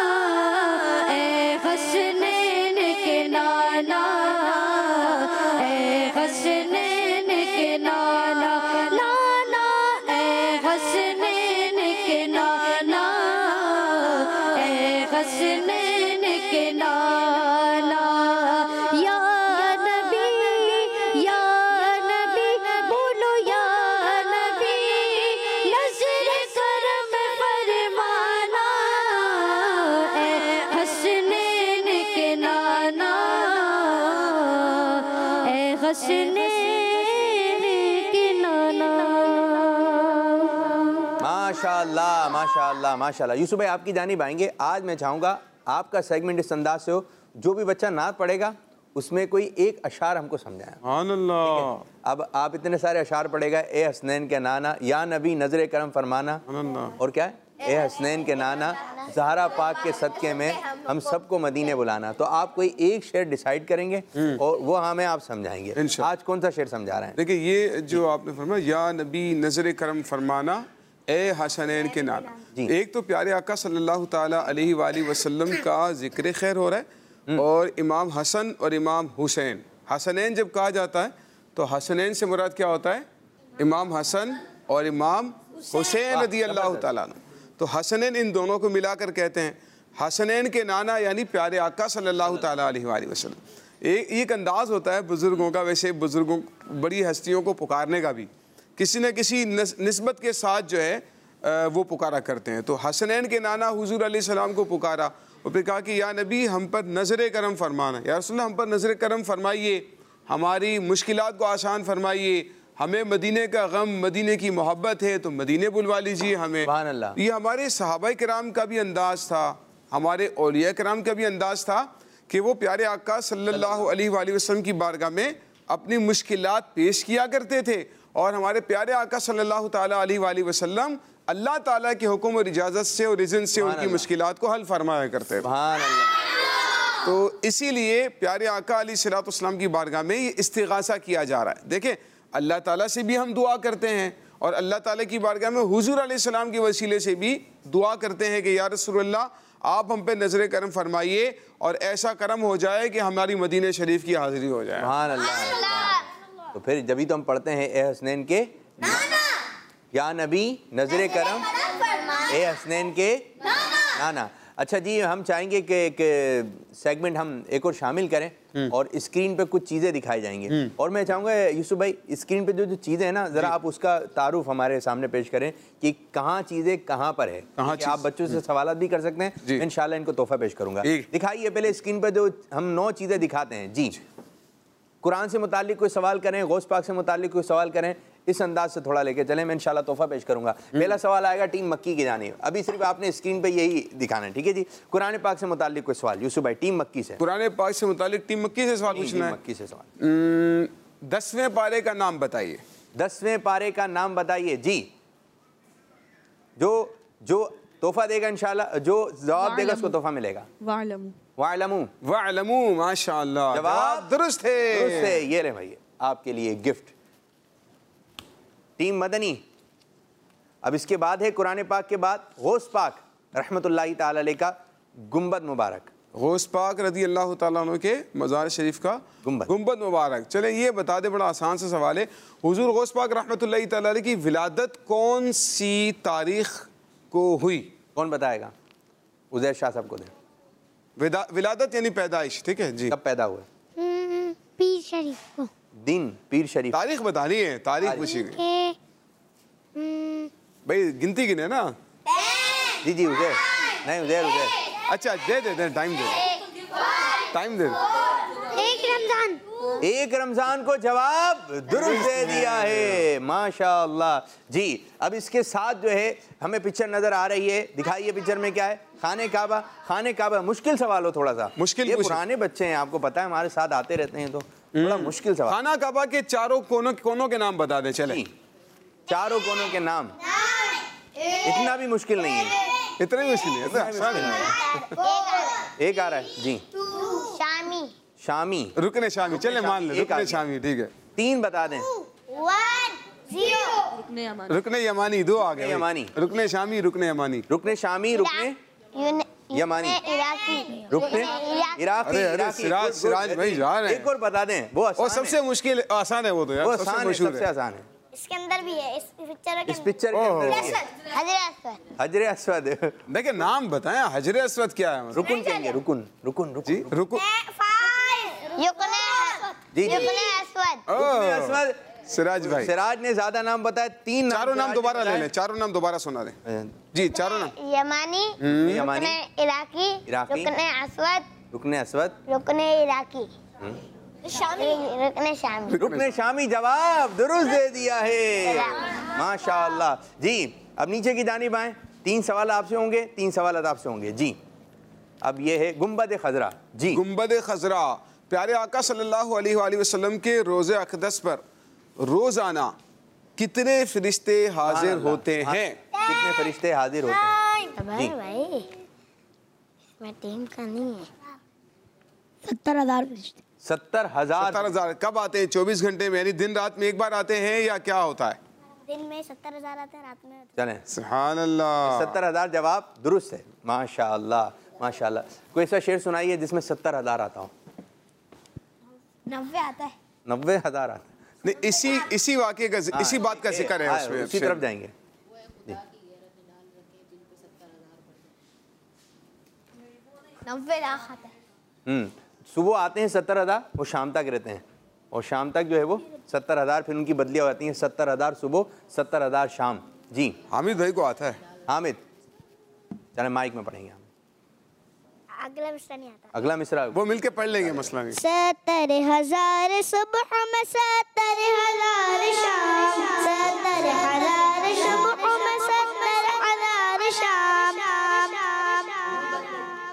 ए हसनैन के नाना ए हसनैन के नाना नाना ए हसनैन के नाना ए हसनैन के नाना या नबी या नबी बोलो या नबी नजर करम फरमाना ए हसनैन के नाना ए हसनैन के नाना माशाअल्लाह माशाअल्लाह माशाअल्लाह। यूसुफ भाई आपकी जानिब आएंगे। आज मैं चाहूँगा आपका सेगमेंट इस अंदाज से हो, जो भी बच्चा नात पढ़ेगा उसमें कोई एक अशार हमको समझाया। अल्लाह। अब आप इतने सारे अशार पढ़ेगा, ए हसनैन के नाना, या नबी नजर करम फरमाना, और क्या है, ए हसनैन के नाना, ज़हरा पाक के सदक़े में हम सबको मदीने बुलाना। तो आप कोई एक शेर डिसाइड करेंगे और वो हमें आप समझाएंगे। आज कौन सा शेर समझा रहे हैं? देखिए, ये जो आपने फरमाया या नबी नजर करम फरमाना ए हसनैन के नाना, एक तो प्यारे आका सल्लल्लाहु ताला अलैहि वाली वसल्लम का जिक्र खैर हो रहा है, और इमाम हसन और इमाम हुसैन, हसनैन जब कहा जाता है तो हसनैन से मुराद क्या होता है? इमाम हसन और इमाम हुसैन रदी अल्लाह ताला अन्हु। तो हसनैन इन दोनों को मिलाकर कहते हैं। हसनैन के नाना यानी प्यारे आका सल्लल्लाहु ताला अलैहि वसल्लम। एक एक अंदाज़ होता है बुज़ुर्गों का, वैसे बुज़ुर्गों बड़ी हस्तियों को पुकारने का भी किसी न किसी निस्बत के साथ जो है वो पुकारा करते हैं। तो हसनैन के नाना हुजूर अलैहि सलाम को पुकारा और फिर कहा कि या नबी हम पर नज़र करम फरमाना, या रसूलल्लाह हम पर नज़र करम फरमाइए, हमारी मुश्किलात को आसान फरमाइए, हमें मदीने का गम, मदीने की मोहब्बत है तो मदीने बुलवा लीजिए हमें। ये हमारे सहाबा किराम का भी अंदाज़ था, हमारे औलिया कराम का भी अंदाज था कि वो प्यारे आका सल्लल्लाहु अलैहि वसल्लम की बारगाह में अपनी मुश्किलात पेश किया करते थे और हमारे प्यारे आका सल्लल्लाहु ताला अलैहि वसल्लम अल्लाह ताला के हुक्म और इजाज़त से और इज़्न से उनकी मुश्किलात को हल फरमाया करते थे। तो इसीलिए प्यारे आका अलैहिस्सलाम की बारगाह में ये इस्तिग़ासा किया जा रहा है। देखें, अल्लाह ताला से भी हम दुआ करते हैं और अल्लाह ताला की बारगाह में हुज़ूर अलैहिस्सलाम के वसीले से भी दुआ करते हैं कि या रसूलल्लाह, आप हम पे नज़र करम फरमाइए और ऐसा करम हो जाए कि हमारी मदीने शरीफ की हाज़िरी हो जाए। सुभान अल्लाह। तो फिर जब तो हम पढ़ते हैं ए हसनैन के या नबी नजर करम, ए हसनैन के नाना। अच्छा जी, हम चाहेंगे कि एक सेगमेंट हम एक और शामिल करें और स्क्रीन पे कुछ चीज़ें दिखाई जाएंगी और मैं चाहूँगा यूसुफ भाई, स्क्रीन पे जो जो चीज़ें हैं ना, ज़रा आप उसका तारुफ हमारे सामने पेश करें कि कहाँ चीज़ें कहाँ पर है। कहाँ आप बच्चों से सवाल भी कर सकते हैं, इंशाल्लाह इनको तोहफा पेश करूँगा। दिखाइए पहले स्क्रीन पर जो हम नौ चीज़ें दिखाते हैं। जी, कुरान से मुतालिक कोई सवाल करें, गौस पाक से मुतालिक कोई सवाल करें, इस अंदाज से थोड़ा लेके चलें, मैं इंशाल्लाह तोहफा पेश करूंगा। पहला सवाल आएगा टीम मक्की की जानिब। अभी सिर्फ आपने स्क्रीन पे यही दिखाना है, ठीक है जी। कुरान पाक से मुतालिक कोई सवाल, यूसुफ भाई टीम मक्की से। कुरान पाक से मुतालिक टीम मक्की से सवाल पूछना है। मक्की से सवाल। दसवें पारे का नाम बताइए। दसवें पारे का नाम बताइए जी। जो जो तोहफा देगा इंशाल्लाह, जो जवाब देगा उसको तोहफा मिलेगा। वालमू वालमू वालमू, माशाअल्लाह, जवाब दुरुस्त है। दुरुस्त है। ये ले भाई आपके लिए गिफ्ट। टीम मदनी, अब इसके बाद है कुरान पाक के बाद गौस पाक रहमतुल्लाहि ताला अलैह का गुंबद मुबारक। गौस पाक रज़ी अल्लाह ताला अन्हु के मज़ार शरीफ का गुंबद गुंबद मुबारक। चले ये बता दे, बड़ा आसान सा सवाल है। हुजूर गौस पाक रहमतुल्लाहि ताला अलैह की विलादत कौन सी तारीख को हुई? कौन बताएगा? उज़ैर शाह साहब को दे। विलादत यानी पैदाइश, ठीक है जी। कब पैदा हुए? पीर शरीफ को। दिन पीर शरीफ। तारीख बतानी है, तारीख पूछी गई भाई, गिनती गिने ना। जी जी उज़ैर, नहीं उज़ैर उज़ैर। अच्छा दे दे दे टाइम दे टाइम दे एक रमजान। एक रमजान को जवाब दुरुस्त दे दिया है, माशाअल्लाह जी। अब इसके साथ जो है हमें पिक्चर नजर आ रही है, दिखाइए पिक्चर में क्या है। खाने काबा। खाने काबा मुश्किल सवाल हो थोड़ा सा, मुश्किल। ये पुराने बच्चे हैं, आपको पता है हमारे साथ आते रहते हैं, तो थोड़ा मुश्किल सवाल। खाना काबा के चारों कोनों कोनों के नाम बता दे। चले, चारों कोनों के नाम। इतना भी मुश्किल नहीं है, इतना मुश्किल है। एक आ रहा है जी। शामी। शामी, रुकने शामी। चले मान ले, रुकने शामी, ठीक है। तीन बता दें। One zero. रुकने यमानी दो आ गए। यमानी, रुकने शामी, रुकने यमानी। रुकने शामी, रुकने यमानी, इराकी, रुकने इराकी। अरे अरे सिराज सिराज भाई जा रहे हैं। एक और बता दें, वो और सबसे मुश्किल आसान है वो तो यार, वो सबसे आसान है, मशहूर सबसे है। आसान है। इसके अंदर भी है, इस पिक्चर के इस पिक्चर के अंदर भी है। हजरे अस्वद। हजरे अस्वद। देखिए नाम बताएं, हजरे अस्वद क्या है? रुकुन कहेंगे, रुकुन रुकुन रुकुन जी रुकुन। जी जी रुकने अस्वद। सिराज भाई, सिराज ने ज्यादा नाम बताया, तीन चारों नाम दोबारा ले लें, चारों नाम दोबारा सुना दें जी। चारों नाम यमानी, यमानी, इराकी, इराकी, रुकने अस्वद, रुकने अस्वद, रुकने इराकी, शामी, रुकने शामी। रुकने शामी जवाब दुरुस्त दे दिया है, माशाअल्लाह जी। अब नीचे की जानिब आए, तीन सवाल आपसे होंगे, तीन सवाल आपसे होंगे जी। अब ये है गुंबद खजरा जी। गुंबद खजरा, प्यारे आका सल्लल्लाहु अलैहि वसल्लम के रोज़े अक़दस पर रोजाना कितने फरिश्ते हाजिर होते हैं? कितने फरिश्ते हाजिर होते हैं जी? भाई मैं टीम का नहीं है। सत्तर हजार फरिश्ते। सत्तर हजार सत्तर हजार कब आते हैं? चौबीस घंटे में, यानी दिन रात में एक बार आते हैं या क्या होता है? दिन में सत्तर हजार आते हैं, रात में। चलें, सुभान अल्लाह। सत्तर हजार जवाब दुरुस्त है, माशाअल्लाह माशाअल्लाह। कोई ऐसा शेर सुनाइए जिसमें सत्तर हजार आता हो। नब्बे आता है। नब्बे हजार आता है। नहीं, इसी इसी वाक़े का इसी बात का जिक्र है उसमें, उसी तरफ जाएंगे। नब्बे लाख आता है। हम्म, सुबह आते हैं सत्तर हजार, वो शाम तक रहते हैं, और शाम तक जो है वो सत्तर हजार, फिर उनकी बदली हो जाती है। सत्तर हजार सुबह, सत्तर हजार शाम जी। हामिद भाई को आता है। हामिद, चले माइक में पढ़ेंगे। अगला मिसरा नहीं आता। अगला मिसरा वो मिलके पढ़ लेंगे, मसला नहीं। सत्तर हजार सुबह में, सत्तर हजार शाम, सत्तर हजार सुबह में, सत्तर हजार शाम।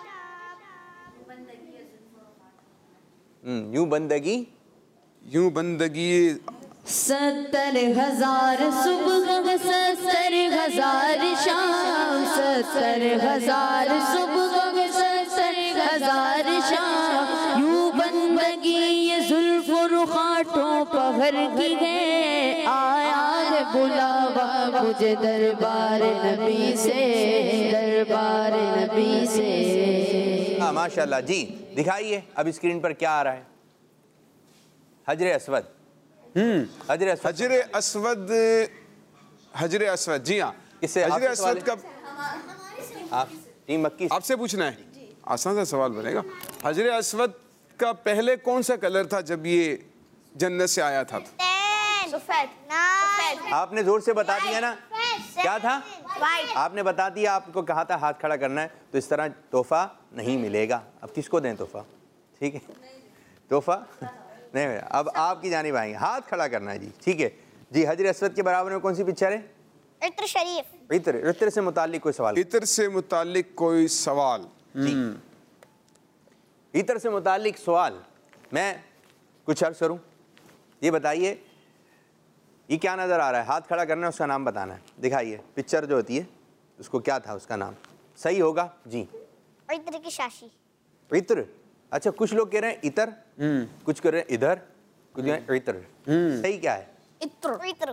यूं बंदगी यूं बंदगी सत्तर हजार सुबह सत्तर हजार शाम सत्तर हजार सुबह सत्तर हजार शाम यूं बंदगी ये जुल्फ रुखाटों पहर की है आया है बुलावा मुझे दरबार नबी से दरबार नबी से। हाँ माशाल्लाह जी। दिखाइए अब स्क्रीन पर क्या आ रहा है। हजरे अस्वद। हम्म हजरे अस्वद हजरे अस्वद हजरे अस्वद जी हाँ। किससे? हजरे अस्वद का आप टीम मक्की से? आपसे पूछना है, आसान सा सवाल बनेगा। हजरे अस्वद का पहले कौन सा कलर था जब ये जन्नत से आया था? सफेद। आपने जोर से बता दिया ना क्या था? आपने बता दिया, आपको कहा था हाथ खड़ा करना है, तो इस तरह तोहफा नहीं मिलेगा। अब किसको दें तोहफा? ठीक है, तोहफा नहीं, अब आपकी जानिब आएंगे। हाथ खड़ा करना है जी, ठीक है जी। हजर अस्वद के बराबर में कौन सी पिक्चर है? इत्र शरीफ। इत्र। इत्र से मुतालिक कोई सवाल? इत्र से मुतालिक कोई सवाल जी। इत्र से मुतालिक सवाल मैं कुछ अर्ज करूं। ये बताइए ये क्या नज़र आ रहा है? हाथ खड़ा करना है, उसका नाम बताना है। दिखाइए पिक्चर जो होती है उसको क्या था उसका नाम? सही होगा जी। इत्र की शाशी। इत्र। अच्छा, कुछ लोग कह रहे हैं इतर, कुछ कह रहे हैं इधर, कुछ कह रहे हैं इत्र। सही क्या है? इत्र। इत्र।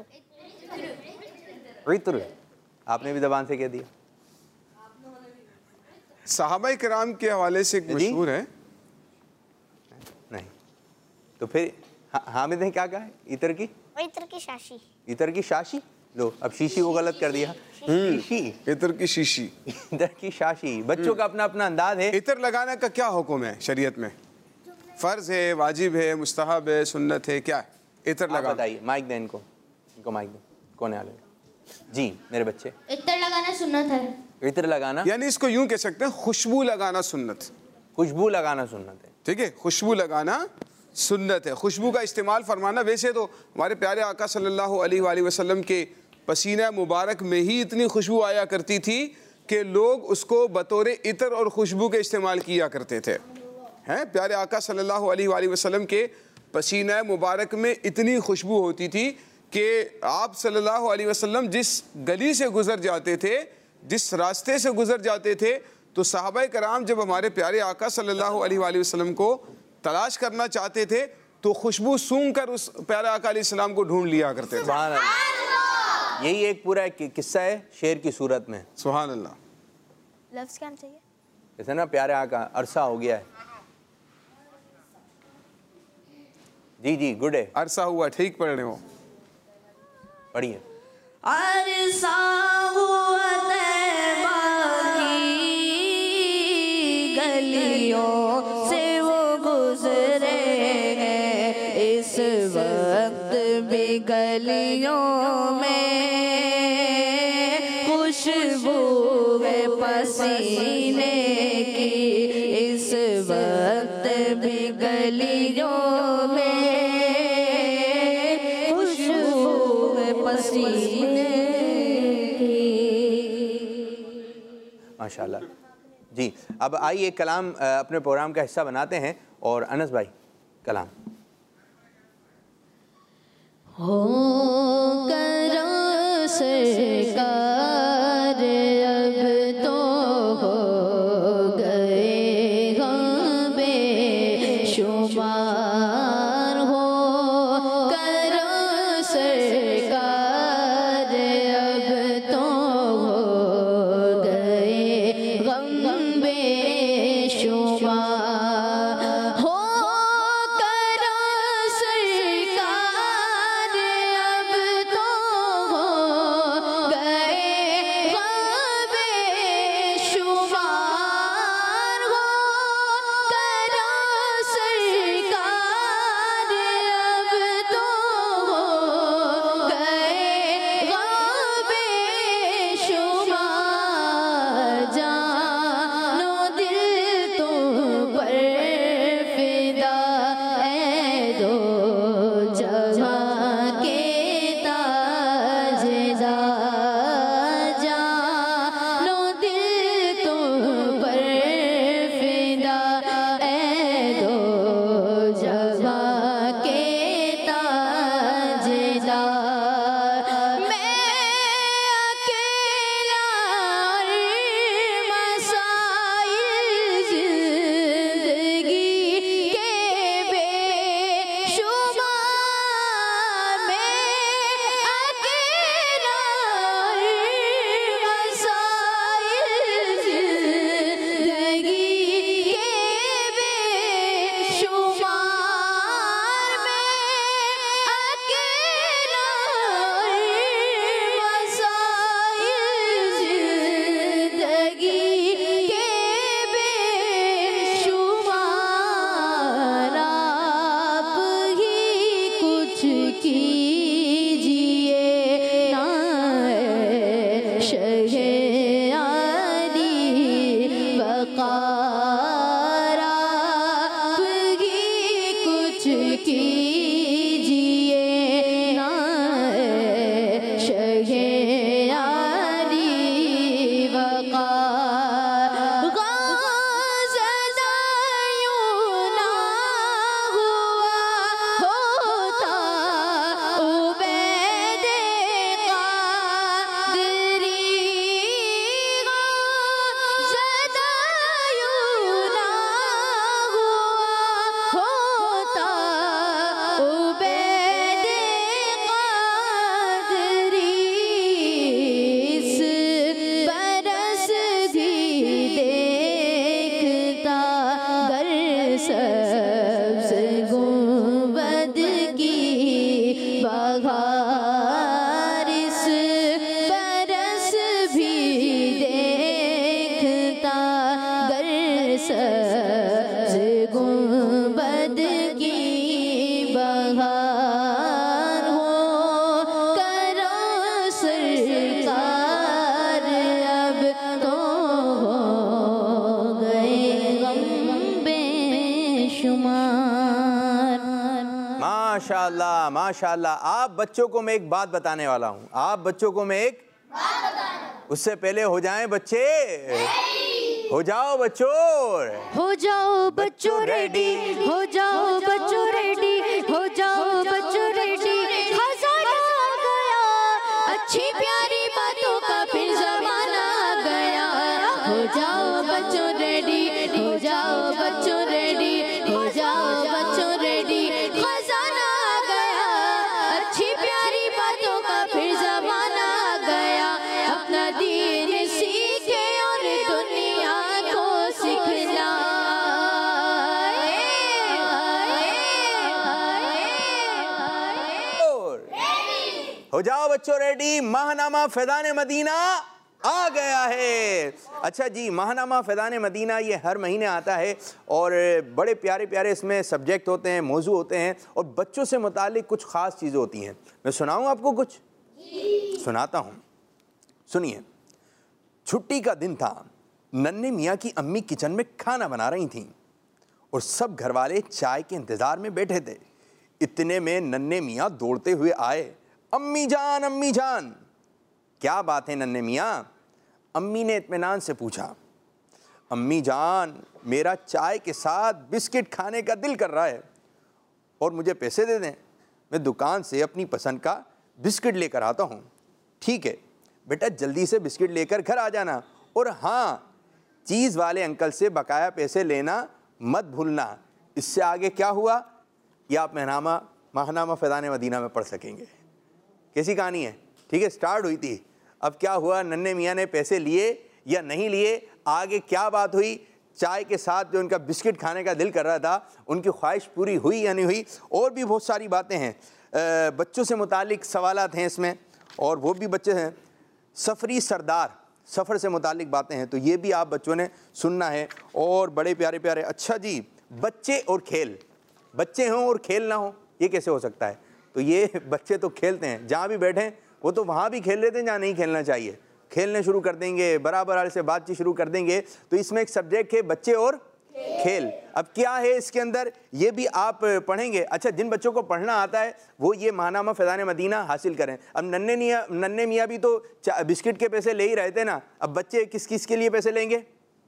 इत्र। आपने भी जबान से कह दिया। सहाबाए किराम के हवाले से एक मशहूर है। नहीं तो फिर हा, हामिद ने क्या कहा है? इतर की इत्र की शाशी। इतर की शाशी। लो अब शीशी को गलत कर दिया। शीशी। इतर की शीशी। इतर की शाशी। बच्चों का अपना अपना अंदाज है। इतर लगाने का क्या हुक्म है शरीयत में? फर्ज है, वाजिब है, मुस्तहब है, सुन्नत है, क्या है इतर लगाना? बताइए। माइक दे इनको, इनको माइक दे। कौन है आले? जी मेरे बच्चे। इत्र लगाना सुन्नत है। इत्र लगाना यानी इसको यूं कह सकते हैं, खुशबू लगाना सुन्नत। खुशबू लगाना सुन्नत है, ठीक है, खुशबू लगाना सुन्नत है। खुशबू का इस्तेमाल फरमाना, वैसे तो हमारे प्यारे आका सल्लल्लाहु अलैहि वसल्लम के पसीना मुबारक में ही इतनी खुशबू आया करती थी कि लोग उसको बतौर इतर और खुशबू के इस्तेमाल किया करते थे। हैं, प्यारे आका सल्लल्लाहु अलैहि वसल्लम के पसीना मुबारक में इतनी खुशबू होती थी कि आप सल्लल्लाहु अलैहि वसल्लम जिस गली से गुजर जाते थे, जिस रास्ते से गुजर जाते थे, तो सहाबाए कराम जब हमारे प्यारे आका सल्लल्लाहु अलैहि वसल्लम को तलाश करना चाहते थे तो खुशबू सूंघ कर उस प्यारे आका अलैहिस्सलाम को ढूंढ लिया करते थे। यही एक पूरा एक किस्सा है शेर की सूरत में। सुभान अल्लाह। लफ्ज़ क्या चाहिए? जैसे ना प्यारे आका अरसा हो गया है। जी जी गुड है। अरसा हुआ, ठीक पढ़ रहे हो, पढ़िए। अरसा हुआ तैबा की गलियों से वो गुजरे हैं, इस वक्त भी गलियों में खुशबू है पसीने की, इस वक्त भी गलियों में खुशबू है पसीने की। माशाल्लाह जी। अब आइए कलाम अपने प्रोग्राम का हिस्सा बनाते हैं और अनस भाई कलाम। हो करो सरकार अब तो हो गए हम बेशुमार, हो करो सरकार अब तो हो गए हम बेशुमार, हो करो सरकार अब तो हो गए हम बेशुमार, हो करो सरकार अब तो हो गए हम बेशुमार, जानो सब्ज़ गुंबद की बहार हो करो सरकार अब तो हो गए गम बेशुमार। माशाल्लाह माशाल्लाह। आप बच्चों को मैं एक बात बताने वाला हूँ, आप बच्चों को मैं एक उससे पहले हो जाएं बच्चे, हो जाओ बच्चों, हो जाओ बच्चों रेडी, हो जाओ बच्चों रेडी, हो जाओ बच्चों रेडी, खजाना आ गया, अच्छी प्यारी बातों का फिर जमाना आ गया। हो जाओ बच्चों रेडी, हो जाओ बच्चों रेडी, हो जाओ बच्चों रेडी, खजाना आ गया, अच्छी प्यारी बातों का फिर जमाना आ गया। अपना दीन सीखे और दुनिया को हो जाओ बच्चों रेडी, माहनामा फैज़ान मदीना आ गया है। अच्छा जी, माहनामा फैज़ान मदीना ये हर महीने आता है और बड़े प्यारे प्यारे इसमें सब्जेक्ट होते हैं, मौजू होते हैं और बच्चों से मुतालिक कुछ ख़ास चीज़ें होती हैं। मैं सुनाऊँ आपको कुछ? सुनाता हूँ, सुनिए। छुट्टी का दिन था, नन्हे मियाँ की अम्मी किचन में खाना बना रही थीं और सब घर वाले चाय के इंतज़ार में बैठे थे। इतने में नन्हे मियाँ दौड़ते हुए आए। अम्मी जान, अम्मी जान। क्या बात है नन्हे मियाँ? अम्मी ने इत्मीनान से पूछा। अम्मी जान, मेरा चाय के साथ बिस्किट खाने का दिल कर रहा है और मुझे पैसे दे दें, मैं दुकान से अपनी पसंद का बिस्किट लेकर आता हूँ। ठीक है बेटा, जल्दी से बिस्किट लेकर घर आ जाना और हाँ, चीज़ वाले अंकल से बकाया पैसे लेना मत भूलना। इससे आगे क्या हुआ यह आप महनामा माहनामा फैज़ान मदीना में पढ़ सकेंगे। कैसी कहानी है? ठीक है, स्टार्ट हुई थी, अब क्या हुआ, नन्हे मियाँ ने पैसे लिए या नहीं लिए, आगे क्या बात हुई, चाय के साथ जो उनका बिस्किट खाने का दिल कर रहा था उनकी ख्वाहिश पूरी हुई या नहीं हुई, और भी बहुत सारी बातें हैं। बच्चों से मुतालिक सवालात हैं इसमें और वो भी बच्चे हैं। सफ़री सरदार, सफ़र से मुतालिक बातें हैं, तो ये भी आप बच्चों ने सुनना है और बड़े प्यारे प्यारे। अच्छा जी, बच्चे और खेल, बच्चे हों और खेल ना हो, ये कैसे हो सकता है? तो ये बच्चे तो खेलते हैं, जहाँ भी बैठें वो तो वहाँ भी खेल लेते हैं जहाँ नहीं खेलना चाहिए, खेलने शुरू कर देंगे, बराबर वाले से बातचीत शुरू कर देंगे। तो इसमें एक सब्जेक्ट है बच्चे और खेल। अब क्या है इसके अंदर, ये भी आप पढ़ेंगे। अच्छा, जिन बच्चों को पढ़ना आता है वो ये माहनामा फैज़ान मदीना हासिल करें। अब नन्हे मियाँ नन्हे मियाँ भी तो बिस्किट के पैसे ले ही रहे थे ना, अब बच्चे किस किस के लिए पैसे लेंगे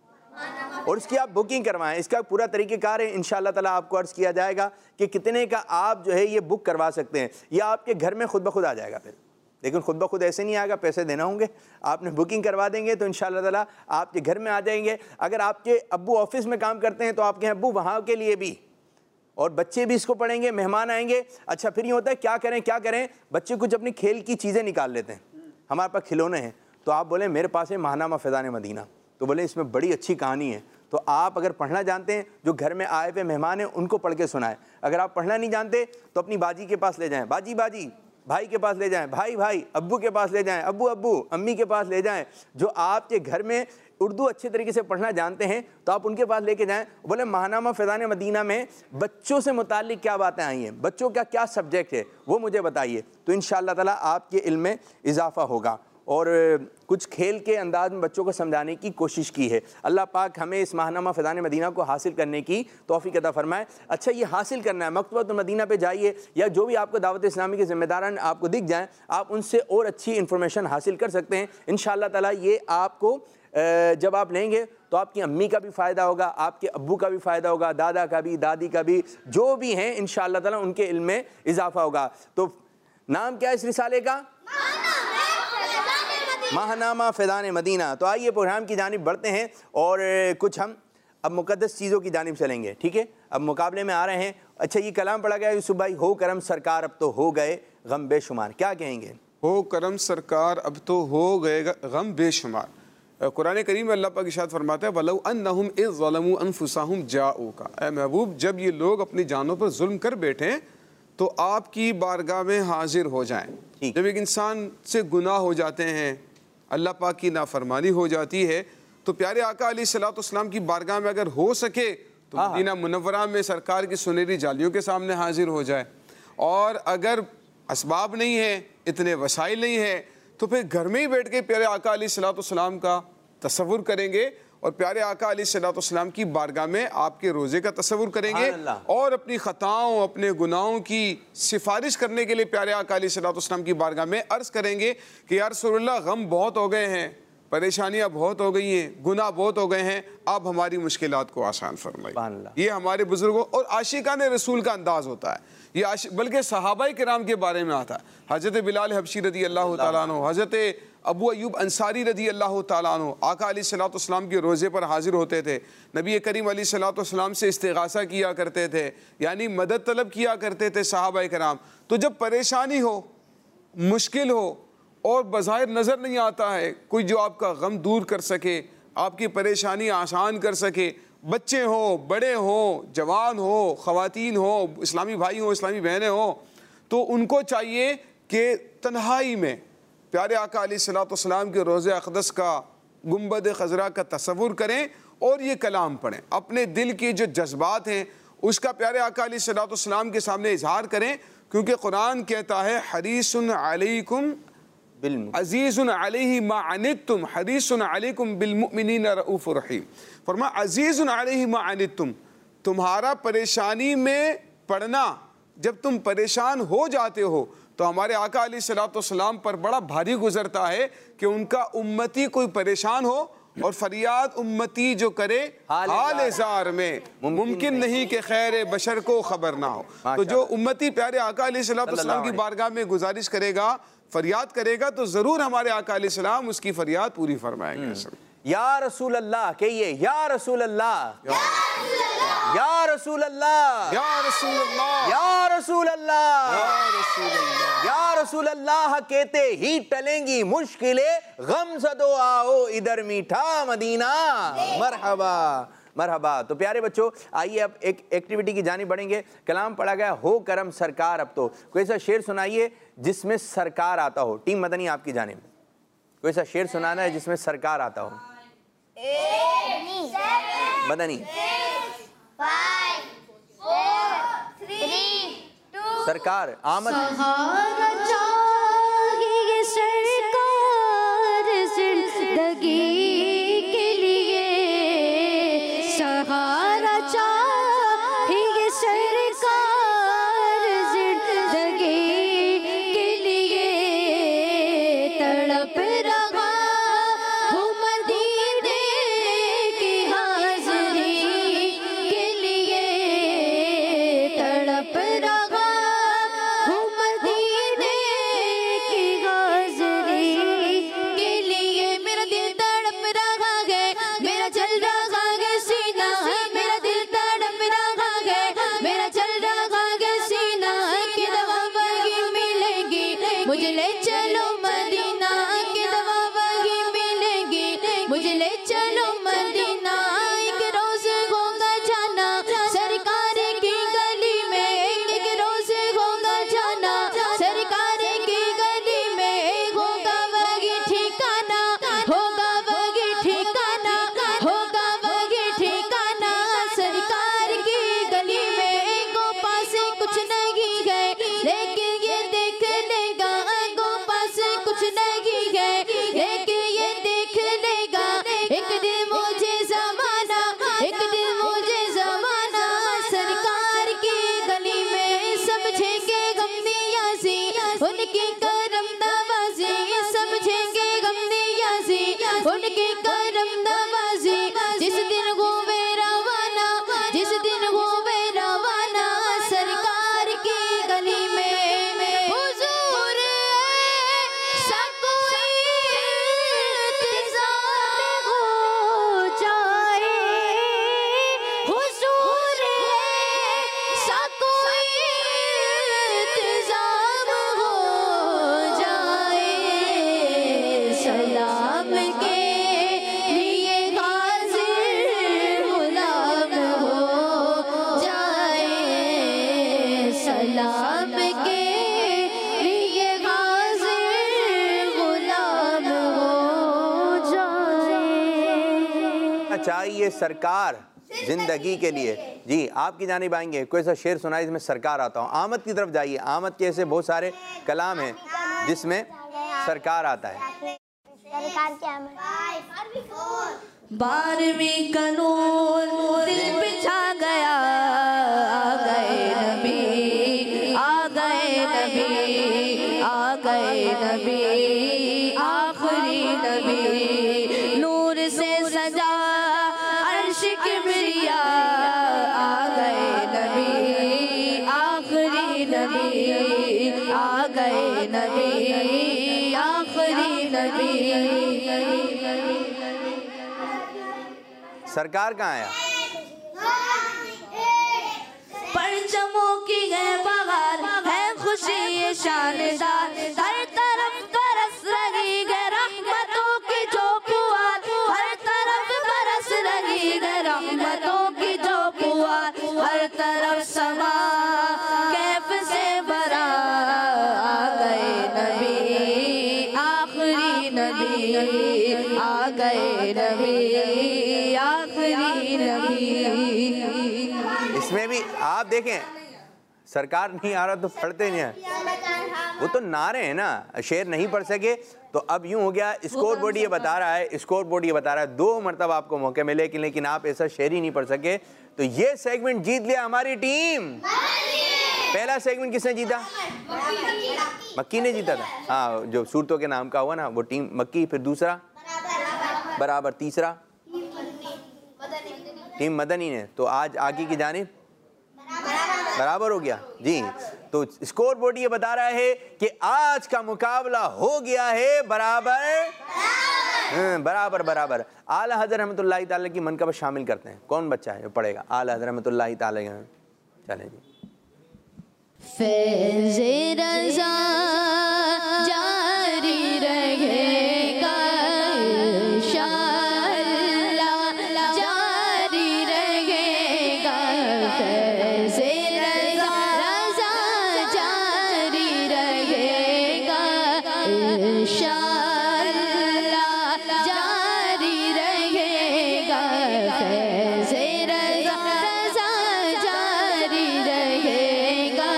और इसकी आप बुकिंग करवाएं। इसका पूरा तरीक़ेकार है, इंशाअल्लाह ताला आपको अर्ज़ किया जाएगा कि कितने का आप जो है ये बुक करवा सकते हैं, या आपके घर में खुद ब खुद आ जाएगा फिर। लेकिन खुद ब खुद ऐसे नहीं आएगा, पैसे देना होंगे, आपने बुकिंग करवा देंगे तो इंशाअल्लाह ताला आपके घर में आ जाएंगे। अगर आपके अब्बू ऑफिस में काम करते हैं तो आपके अब्बू वहाँ के लिए भी, और बच्चे भी इसको पढ़ेंगे, मेहमान आएंगे। अच्छा, फिर ये होता है क्या करें क्या करें, बच्चे कुछ अपनी खेल की चीज़ें निकाल लेते हैं, हमारे पास खिलौने हैं, तो आप बोले मेरे पास है माहनामा फैज़ान मदीना, तो बोले इसमें बड़ी अच्छी कहानी है, तो आप अगर पढ़ना जानते हैं, जो घर में आए हुए मेहमान हैं उनको पढ़ के सुनाएं। अगर आप पढ़ना नहीं जानते तो अपनी बाजी के पास ले जाएं, बाजी बाजी, भाई के पास ले जाएं, भाई भाई, अब्बू के पास ले जाएं, अब्बू अब्बू, अम्मी के पास ले जाएं। जो आपके घर में उर्दू अच्छे तरीके से पढ़ना जानते हैं तो आप उनके पास लेके जाएं। बोले माहनामा फैज़ान मदीना में बच्चों से मुतालिक क्या बातें आई हैं, बच्चों का क्या सब्जेक्ट है वो मुझे बताइए, तो इंशाअल्लाह ताला आपके इल्म में इजाफ़ा होगा। और कुछ खेल के अंदाज में बच्चों को समझाने की कोशिश की है। अल्लाह पाक हमें इस माहनामा फैज़ान मदीना को हासिल करने की तौफ़ीक़ अता फ़रमाए। अच्छा, ये हासिल करना है, मकतबतुल मदीना पे जाइए, या जो भी आपको दावत इस्लामी के ज़िम्मेदारान आपको दिख जाएँ, आप उनसे और अच्छी इन्फॉर्मेशन हासिल कर सकते हैं इंशाअल्लाह ताला। ये आपको जब आप लेंगे तो आपकी अम्मी का भी फ़ायदा होगा, आपके अब्बू का भी फ़ायदा होगा, दादा का भी, दादी का भी, जो भी हैं इंशाअल्लाह ताला उनके इल्म में इजाफ़ा होगा। तो नाम क्या है इस रिसाले का? माहनामा फैज़ान मदीना। तो आइए प्रोग्राम की जानिब बढ़ते हैं और कुछ हम अब मुक़द्दस चीज़ों की जानिब चलेंगे। ठीक है, अब मुकाबले में आ रहे हैं। अच्छा, ये कलाम पढ़ा गया यूसुफ भाई, हो करम सरकार अब तो हो गए गम बेशुमार, क्या कहेंगे? हो करम सरकार अब तो हो गए गम बेशुमार। कुरान करीम में अल्लाह पाक इरशाद फरमाता है, वलौ अन्नहुम इज़ ज़लमू अनफुसहुम जाऊका, ऐ महबूब जब ये लोग अपनी जानों पर जुल्म कर बैठें तो आपकी बारगाह में हाजिर हो जाएं। जब एक इंसान से गुनाह हो जाते हैं, अल्लाह पाक की नाफरमानी हो जाती है, तो प्यारे आका अलैहिस्सलाम की बारगाह में अगर हो सके तो मदीना मुनव्वरा में सरकार की सुनहरी जालियों के सामने हाजिर हो जाए, और अगर असबाब नहीं है, इतने वसाइल नहीं है, तो फिर घर में ही बैठ के प्यारे आका अलैहिस्सलाम का तसव्वुर करेंगे और प्यारे आका अलैहिस्सलाम की बारगाह में आपके रोज़े का तसव्वुर करेंगे और अपनी ख़ताओं, अपने गुनाहों की सिफारिश करने के लिए प्यारे आका अलैहिस्सलाम की बारगाह में अर्ज़ करेंगे कि या रसूलल्लाह, गम बहुत हो गए हैं, परेशानियां बहुत हो गई हैं, गुनाह बहुत हो गए हैं, आप हमारी मुश्किलात को आसान फरमाइए। ये हमारे बुजुर्गों और आशिकान रसूल का अंदाज होता है ये, बल्कि सहाबाए किराम के बारे में आता है। हज़रत बिलाल हबशी रदी अल्लाह तआला अन्हु, हज़रत अबू अय्यूब अंसारी रदी अल्लाह तआला अन्हु आका अलैहिस्सलाम के रोज़े पर हाजिर होते थे, नबी करीम अलैहिस्सलाम से इस्तिगासा किया करते थे, यानी मदद तलब किया करते थे सहाबाए किराम। तो जब परेशानी हो, मुश्किल हो और बज़ाहिर नज़र नहीं आता है कोई जो आपका गम दूर कर सके, आपकी परेशानी आसान कर सके, बच्चे हो, बड़े हो, जवान हो, ख़वातीन हो, इस्लामी भाई हो, इस्लामी बहनें हो, तो उनको चाहिए कि तन्हाई में प्यारे आका अलैहिस्सलाम के रोज़े अक़दस का गुंबद खज़रा का तसव्वुर करें और ये कलाम पढ़ें। अपने दिल के जो जज्बात हैं उसका प्यारे आका अलैहिस्सलाम के सामने इजहार करें, क्योंकि कुरान कहता है हरीसुन अलैकुम अज़ीज़ुन अलैहि मा अनित्तुम हरीसुन अलैकुम बिलमुमिनीना रऊफ़ुर रहीम। फरमाया अज़ीज़ुन अलैहि मा अनित्तुम, तुम्हारा परेशानी में पड़ना, जब तुम परेशान हो जाते हो तो हमारे आका अलैहिस्सलाम पर बड़ा भारी गुजरता है कि उनका उम्मती कोई परेशान हो और फरियाद उम्मती जो करे हाल ज़ार में मुमकिन नहीं कि खैर बशर को खबर ना हो। तो जो उम्मती प्यारे आका अलैहिस्सलाम की बारगाह में गुजारिश करेगा, फरियाद करेगा, तो ज़रूर हमारे आका अलैहिस्सलाम उसकी फरियाद पूरी फरमाएंगे। या रसूल अल्लाह कहिए, या रसूल अल्लाह, या रसूल अल्लाह, या रसूल अल्लाह, या रसूल अल्लाह, या रसूल अल्लाह कहते ही टलेंगी मुश्किलें, गम ज़दो आओ इधर मीठा मदीना, मरहबा मरहबा। तो प्यारे बच्चों, आइए अब एक एक्टिविटी की जानिब बढ़ेंगे। कलाम पढ़ा गया हो करम सरकार, अब तो कोई ऐसा शेर सुनाइए जिसमें सरकार आता हो। टीम मदनी आपकी जानिब, कोई ऐसा शेर सुनाना है जिसमें सरकार आता हो। मदनी सरकार आमद सहारा चाहिए सरकार जिंदगी के लिए, सहारा चाहिए सरकार जिंदगी के लिए, तड़प रहा हूँ मदीने की हाज़री के लिए, तड़प रहा हूँ मदीने की हाज़री के लिए। मेरा दिल तड़प रहा है, मेरा चल रहा है सीना है चाहिए सरकार जिंदगी के लिए। जी आपकी जानिब आएंगे, कोई ऐसा शेर सुनाए जिसमें सरकार आता हो। आमद की तरफ जाइए, आमद के ऐसे बहुत सारे कलाम हैं जिसमें सरकार आता है। सरकार की आमद। बारहवीं कानून दिल पे छा गया, आ गए नबी, आ गए नबी, आ गए नबी, आखिरी नबी, नूर से सजा अर्श किबरिया, आ गए नबी, आखिरी नबी, आ गए नबी, आखिरी नबी। सरकार कहाँ आया? परचमों की है बहार, है खुशी शानदार, हर तरफ बरस रही है रहमतों की जो फुहार, हर तरफ बरस रही है रहमतों की जो फुहार, हर तरफ समा कैफ से भरा, आ गए नबी, आखिरी नबी, आ गए नबी, आखिरी नबी। इसमें भी आप देखें, सरकार नहीं आ रहा तो पढ़ते नहीं है, वो तो नारे हैं ना, शेर नहीं पढ़ सके। तो अब यूं हो गया, स्कोर बोर्ड ये बता रहा है, स्कोर बोर्ड ये बता रहा है दो मरतबा आपको मौके मिले, लेकिन लेकिन आप ऐसा शेर ही नहीं पढ़ सके, तो ये सेगमेंट जीत लिया हमारी टीम। पहला सेगमेंट किसने जीता? मक्की ने जीता था। हाँ, जो सूरतों के नाम का हुआ ना वो टीम मक्की। फिर दूसरा बराबर, तीसरा टीम मदनी ने। तो आज आगे की जानिब बराबर हो गया जी। तो स्कोर बोर्ड ये बता रहा है कि आज का मुकाबला हो गया है बराबर, बराबर बराबर। आला हज़रत रहमतुल्लाहि ताला की मनक़ब शामिल करते हैं। कौन बच्चा है जो पढ़ेगा? आला हज़रत रहमतुल्लाहि ताला। चलें जी। फैज़े रज़ा जारी रहेगा इंशाअल्लाह, जारी रहेगा। फैज़े रज़ा रज़ा जारी रहेगा इंशाअल्लाह, जारी रहेगा। फैज़े रज़ा रज़ा जारी रहेगा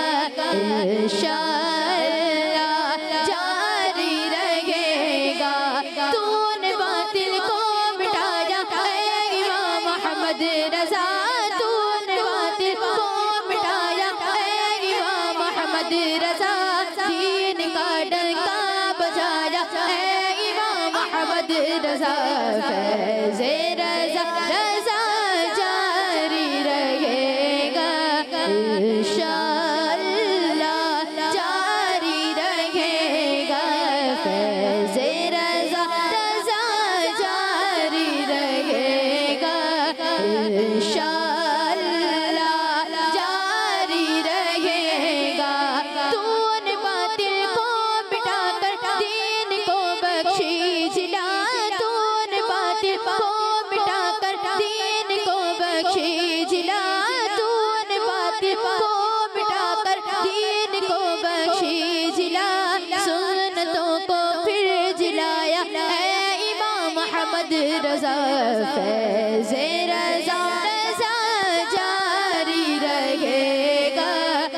इंशाअल्लाह, जारी रहेगा। तूने बातिल को मिटाया है इमाम अहमद रज़ा, तूने बातिल को मिटाया है इमाम अहमद रज़ा। दीन का डंका बजाया है इमाम अहमद रज़ा। फैज़े रज़ा रज़ा जारी रहेगा इंशाअल्लाह, जारी रहेगा। फैज़े रज़ा रज़ा जारी रहेगा इंशाअल्लाह, जारी रहेगा। तूने बातिल को मिटाकर दीन को बख्शी जिला, तूने बातिल को मिटाकर दीन को बख्शी जिला, तूने बातिल को मिटाकर दीन को बख्शी जिला। सुन्नतों को फिर जिलाया है इमाम अहमद रज़ा। फैज़े रज़ा रज़ा जारी रहेगा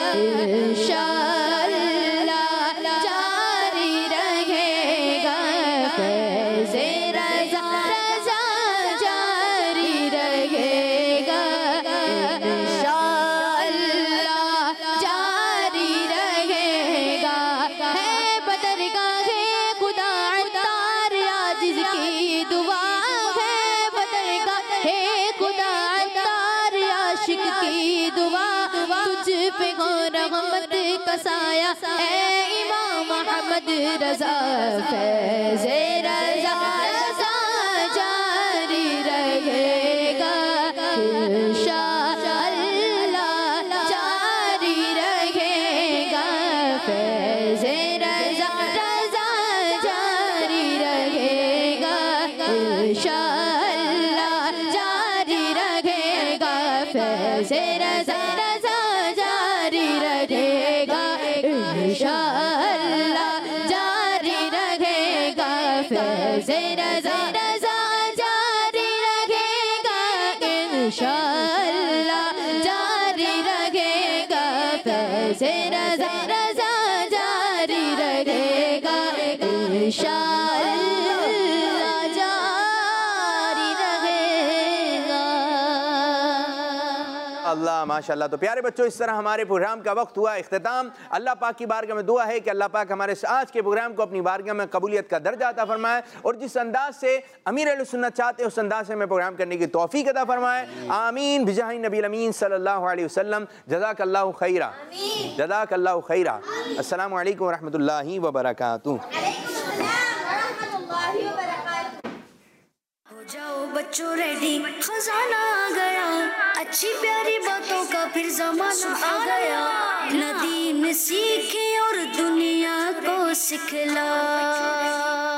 इंशाअल्लाह, जारी रहेगा। फैज़े रज़ा रज़ा जारी रहेगा इंशाअल्लाह, जारी रहेगा। है बदरगाहे खुदा अत्तार आजिज़ की दुआ, है बदरगाहे खुदा अत्तार आशिक की दुआ। तुझ पे हो रहमत का साया है इमाम अहमद रज़ा। फैज़े रज़ा रज़ा जारी रहेगा इंशाअल्लाह, जारी रहेगा। फैज़े रज़ा रज़ा जारी रहेगा इंशाअल्लाह, जारी रहेगा। फैज़े रज़ा रज़ा जारी रहेगा इंशाअल्लाह, जारी रहेगा। फैज़े रज़ा रज़ा जारी रहेगा इंशाअल्लाह जारी रहेगा, फैज़े रज़ा रज़ा जारी रहेगा, इंशाअल्लाह जारी रहेगा। अल्लाह माशाल्लाह। तो प्यारे बच्चों, इस तरह हमारे प्रोग्राम का वक्त हुआ इख्तिताम। अल्लाह पाक की बारगाह में दुआ है कि अल्लाह पाक हमारे आज के प्रोग्राम को अपनी बारगाह में कबूलियत का दर्जा अता फरमाए और जिस अंदाज से अमीर अहले सुन्नत चाहते हैं उस अंदाज से हमें प्रोग्राम करने की तौफीक अता फरमाए। आमीन बिजाही नबी अमीन सल्लल्लाहु अलैहि वसल्लम। जज़ाकल्लाहु खैरा, जज़ाकल्लाहु खैरा। अस्सलामु अलैकुम व रहमतुल्लाहि व बरकातुहू। हो जाओ बच्चों रेडी, खजाना आ गया, अच्छी प्यारी बातों का फिर जमाना आ गया। नदीम सीखे और दुनिया को सिखला।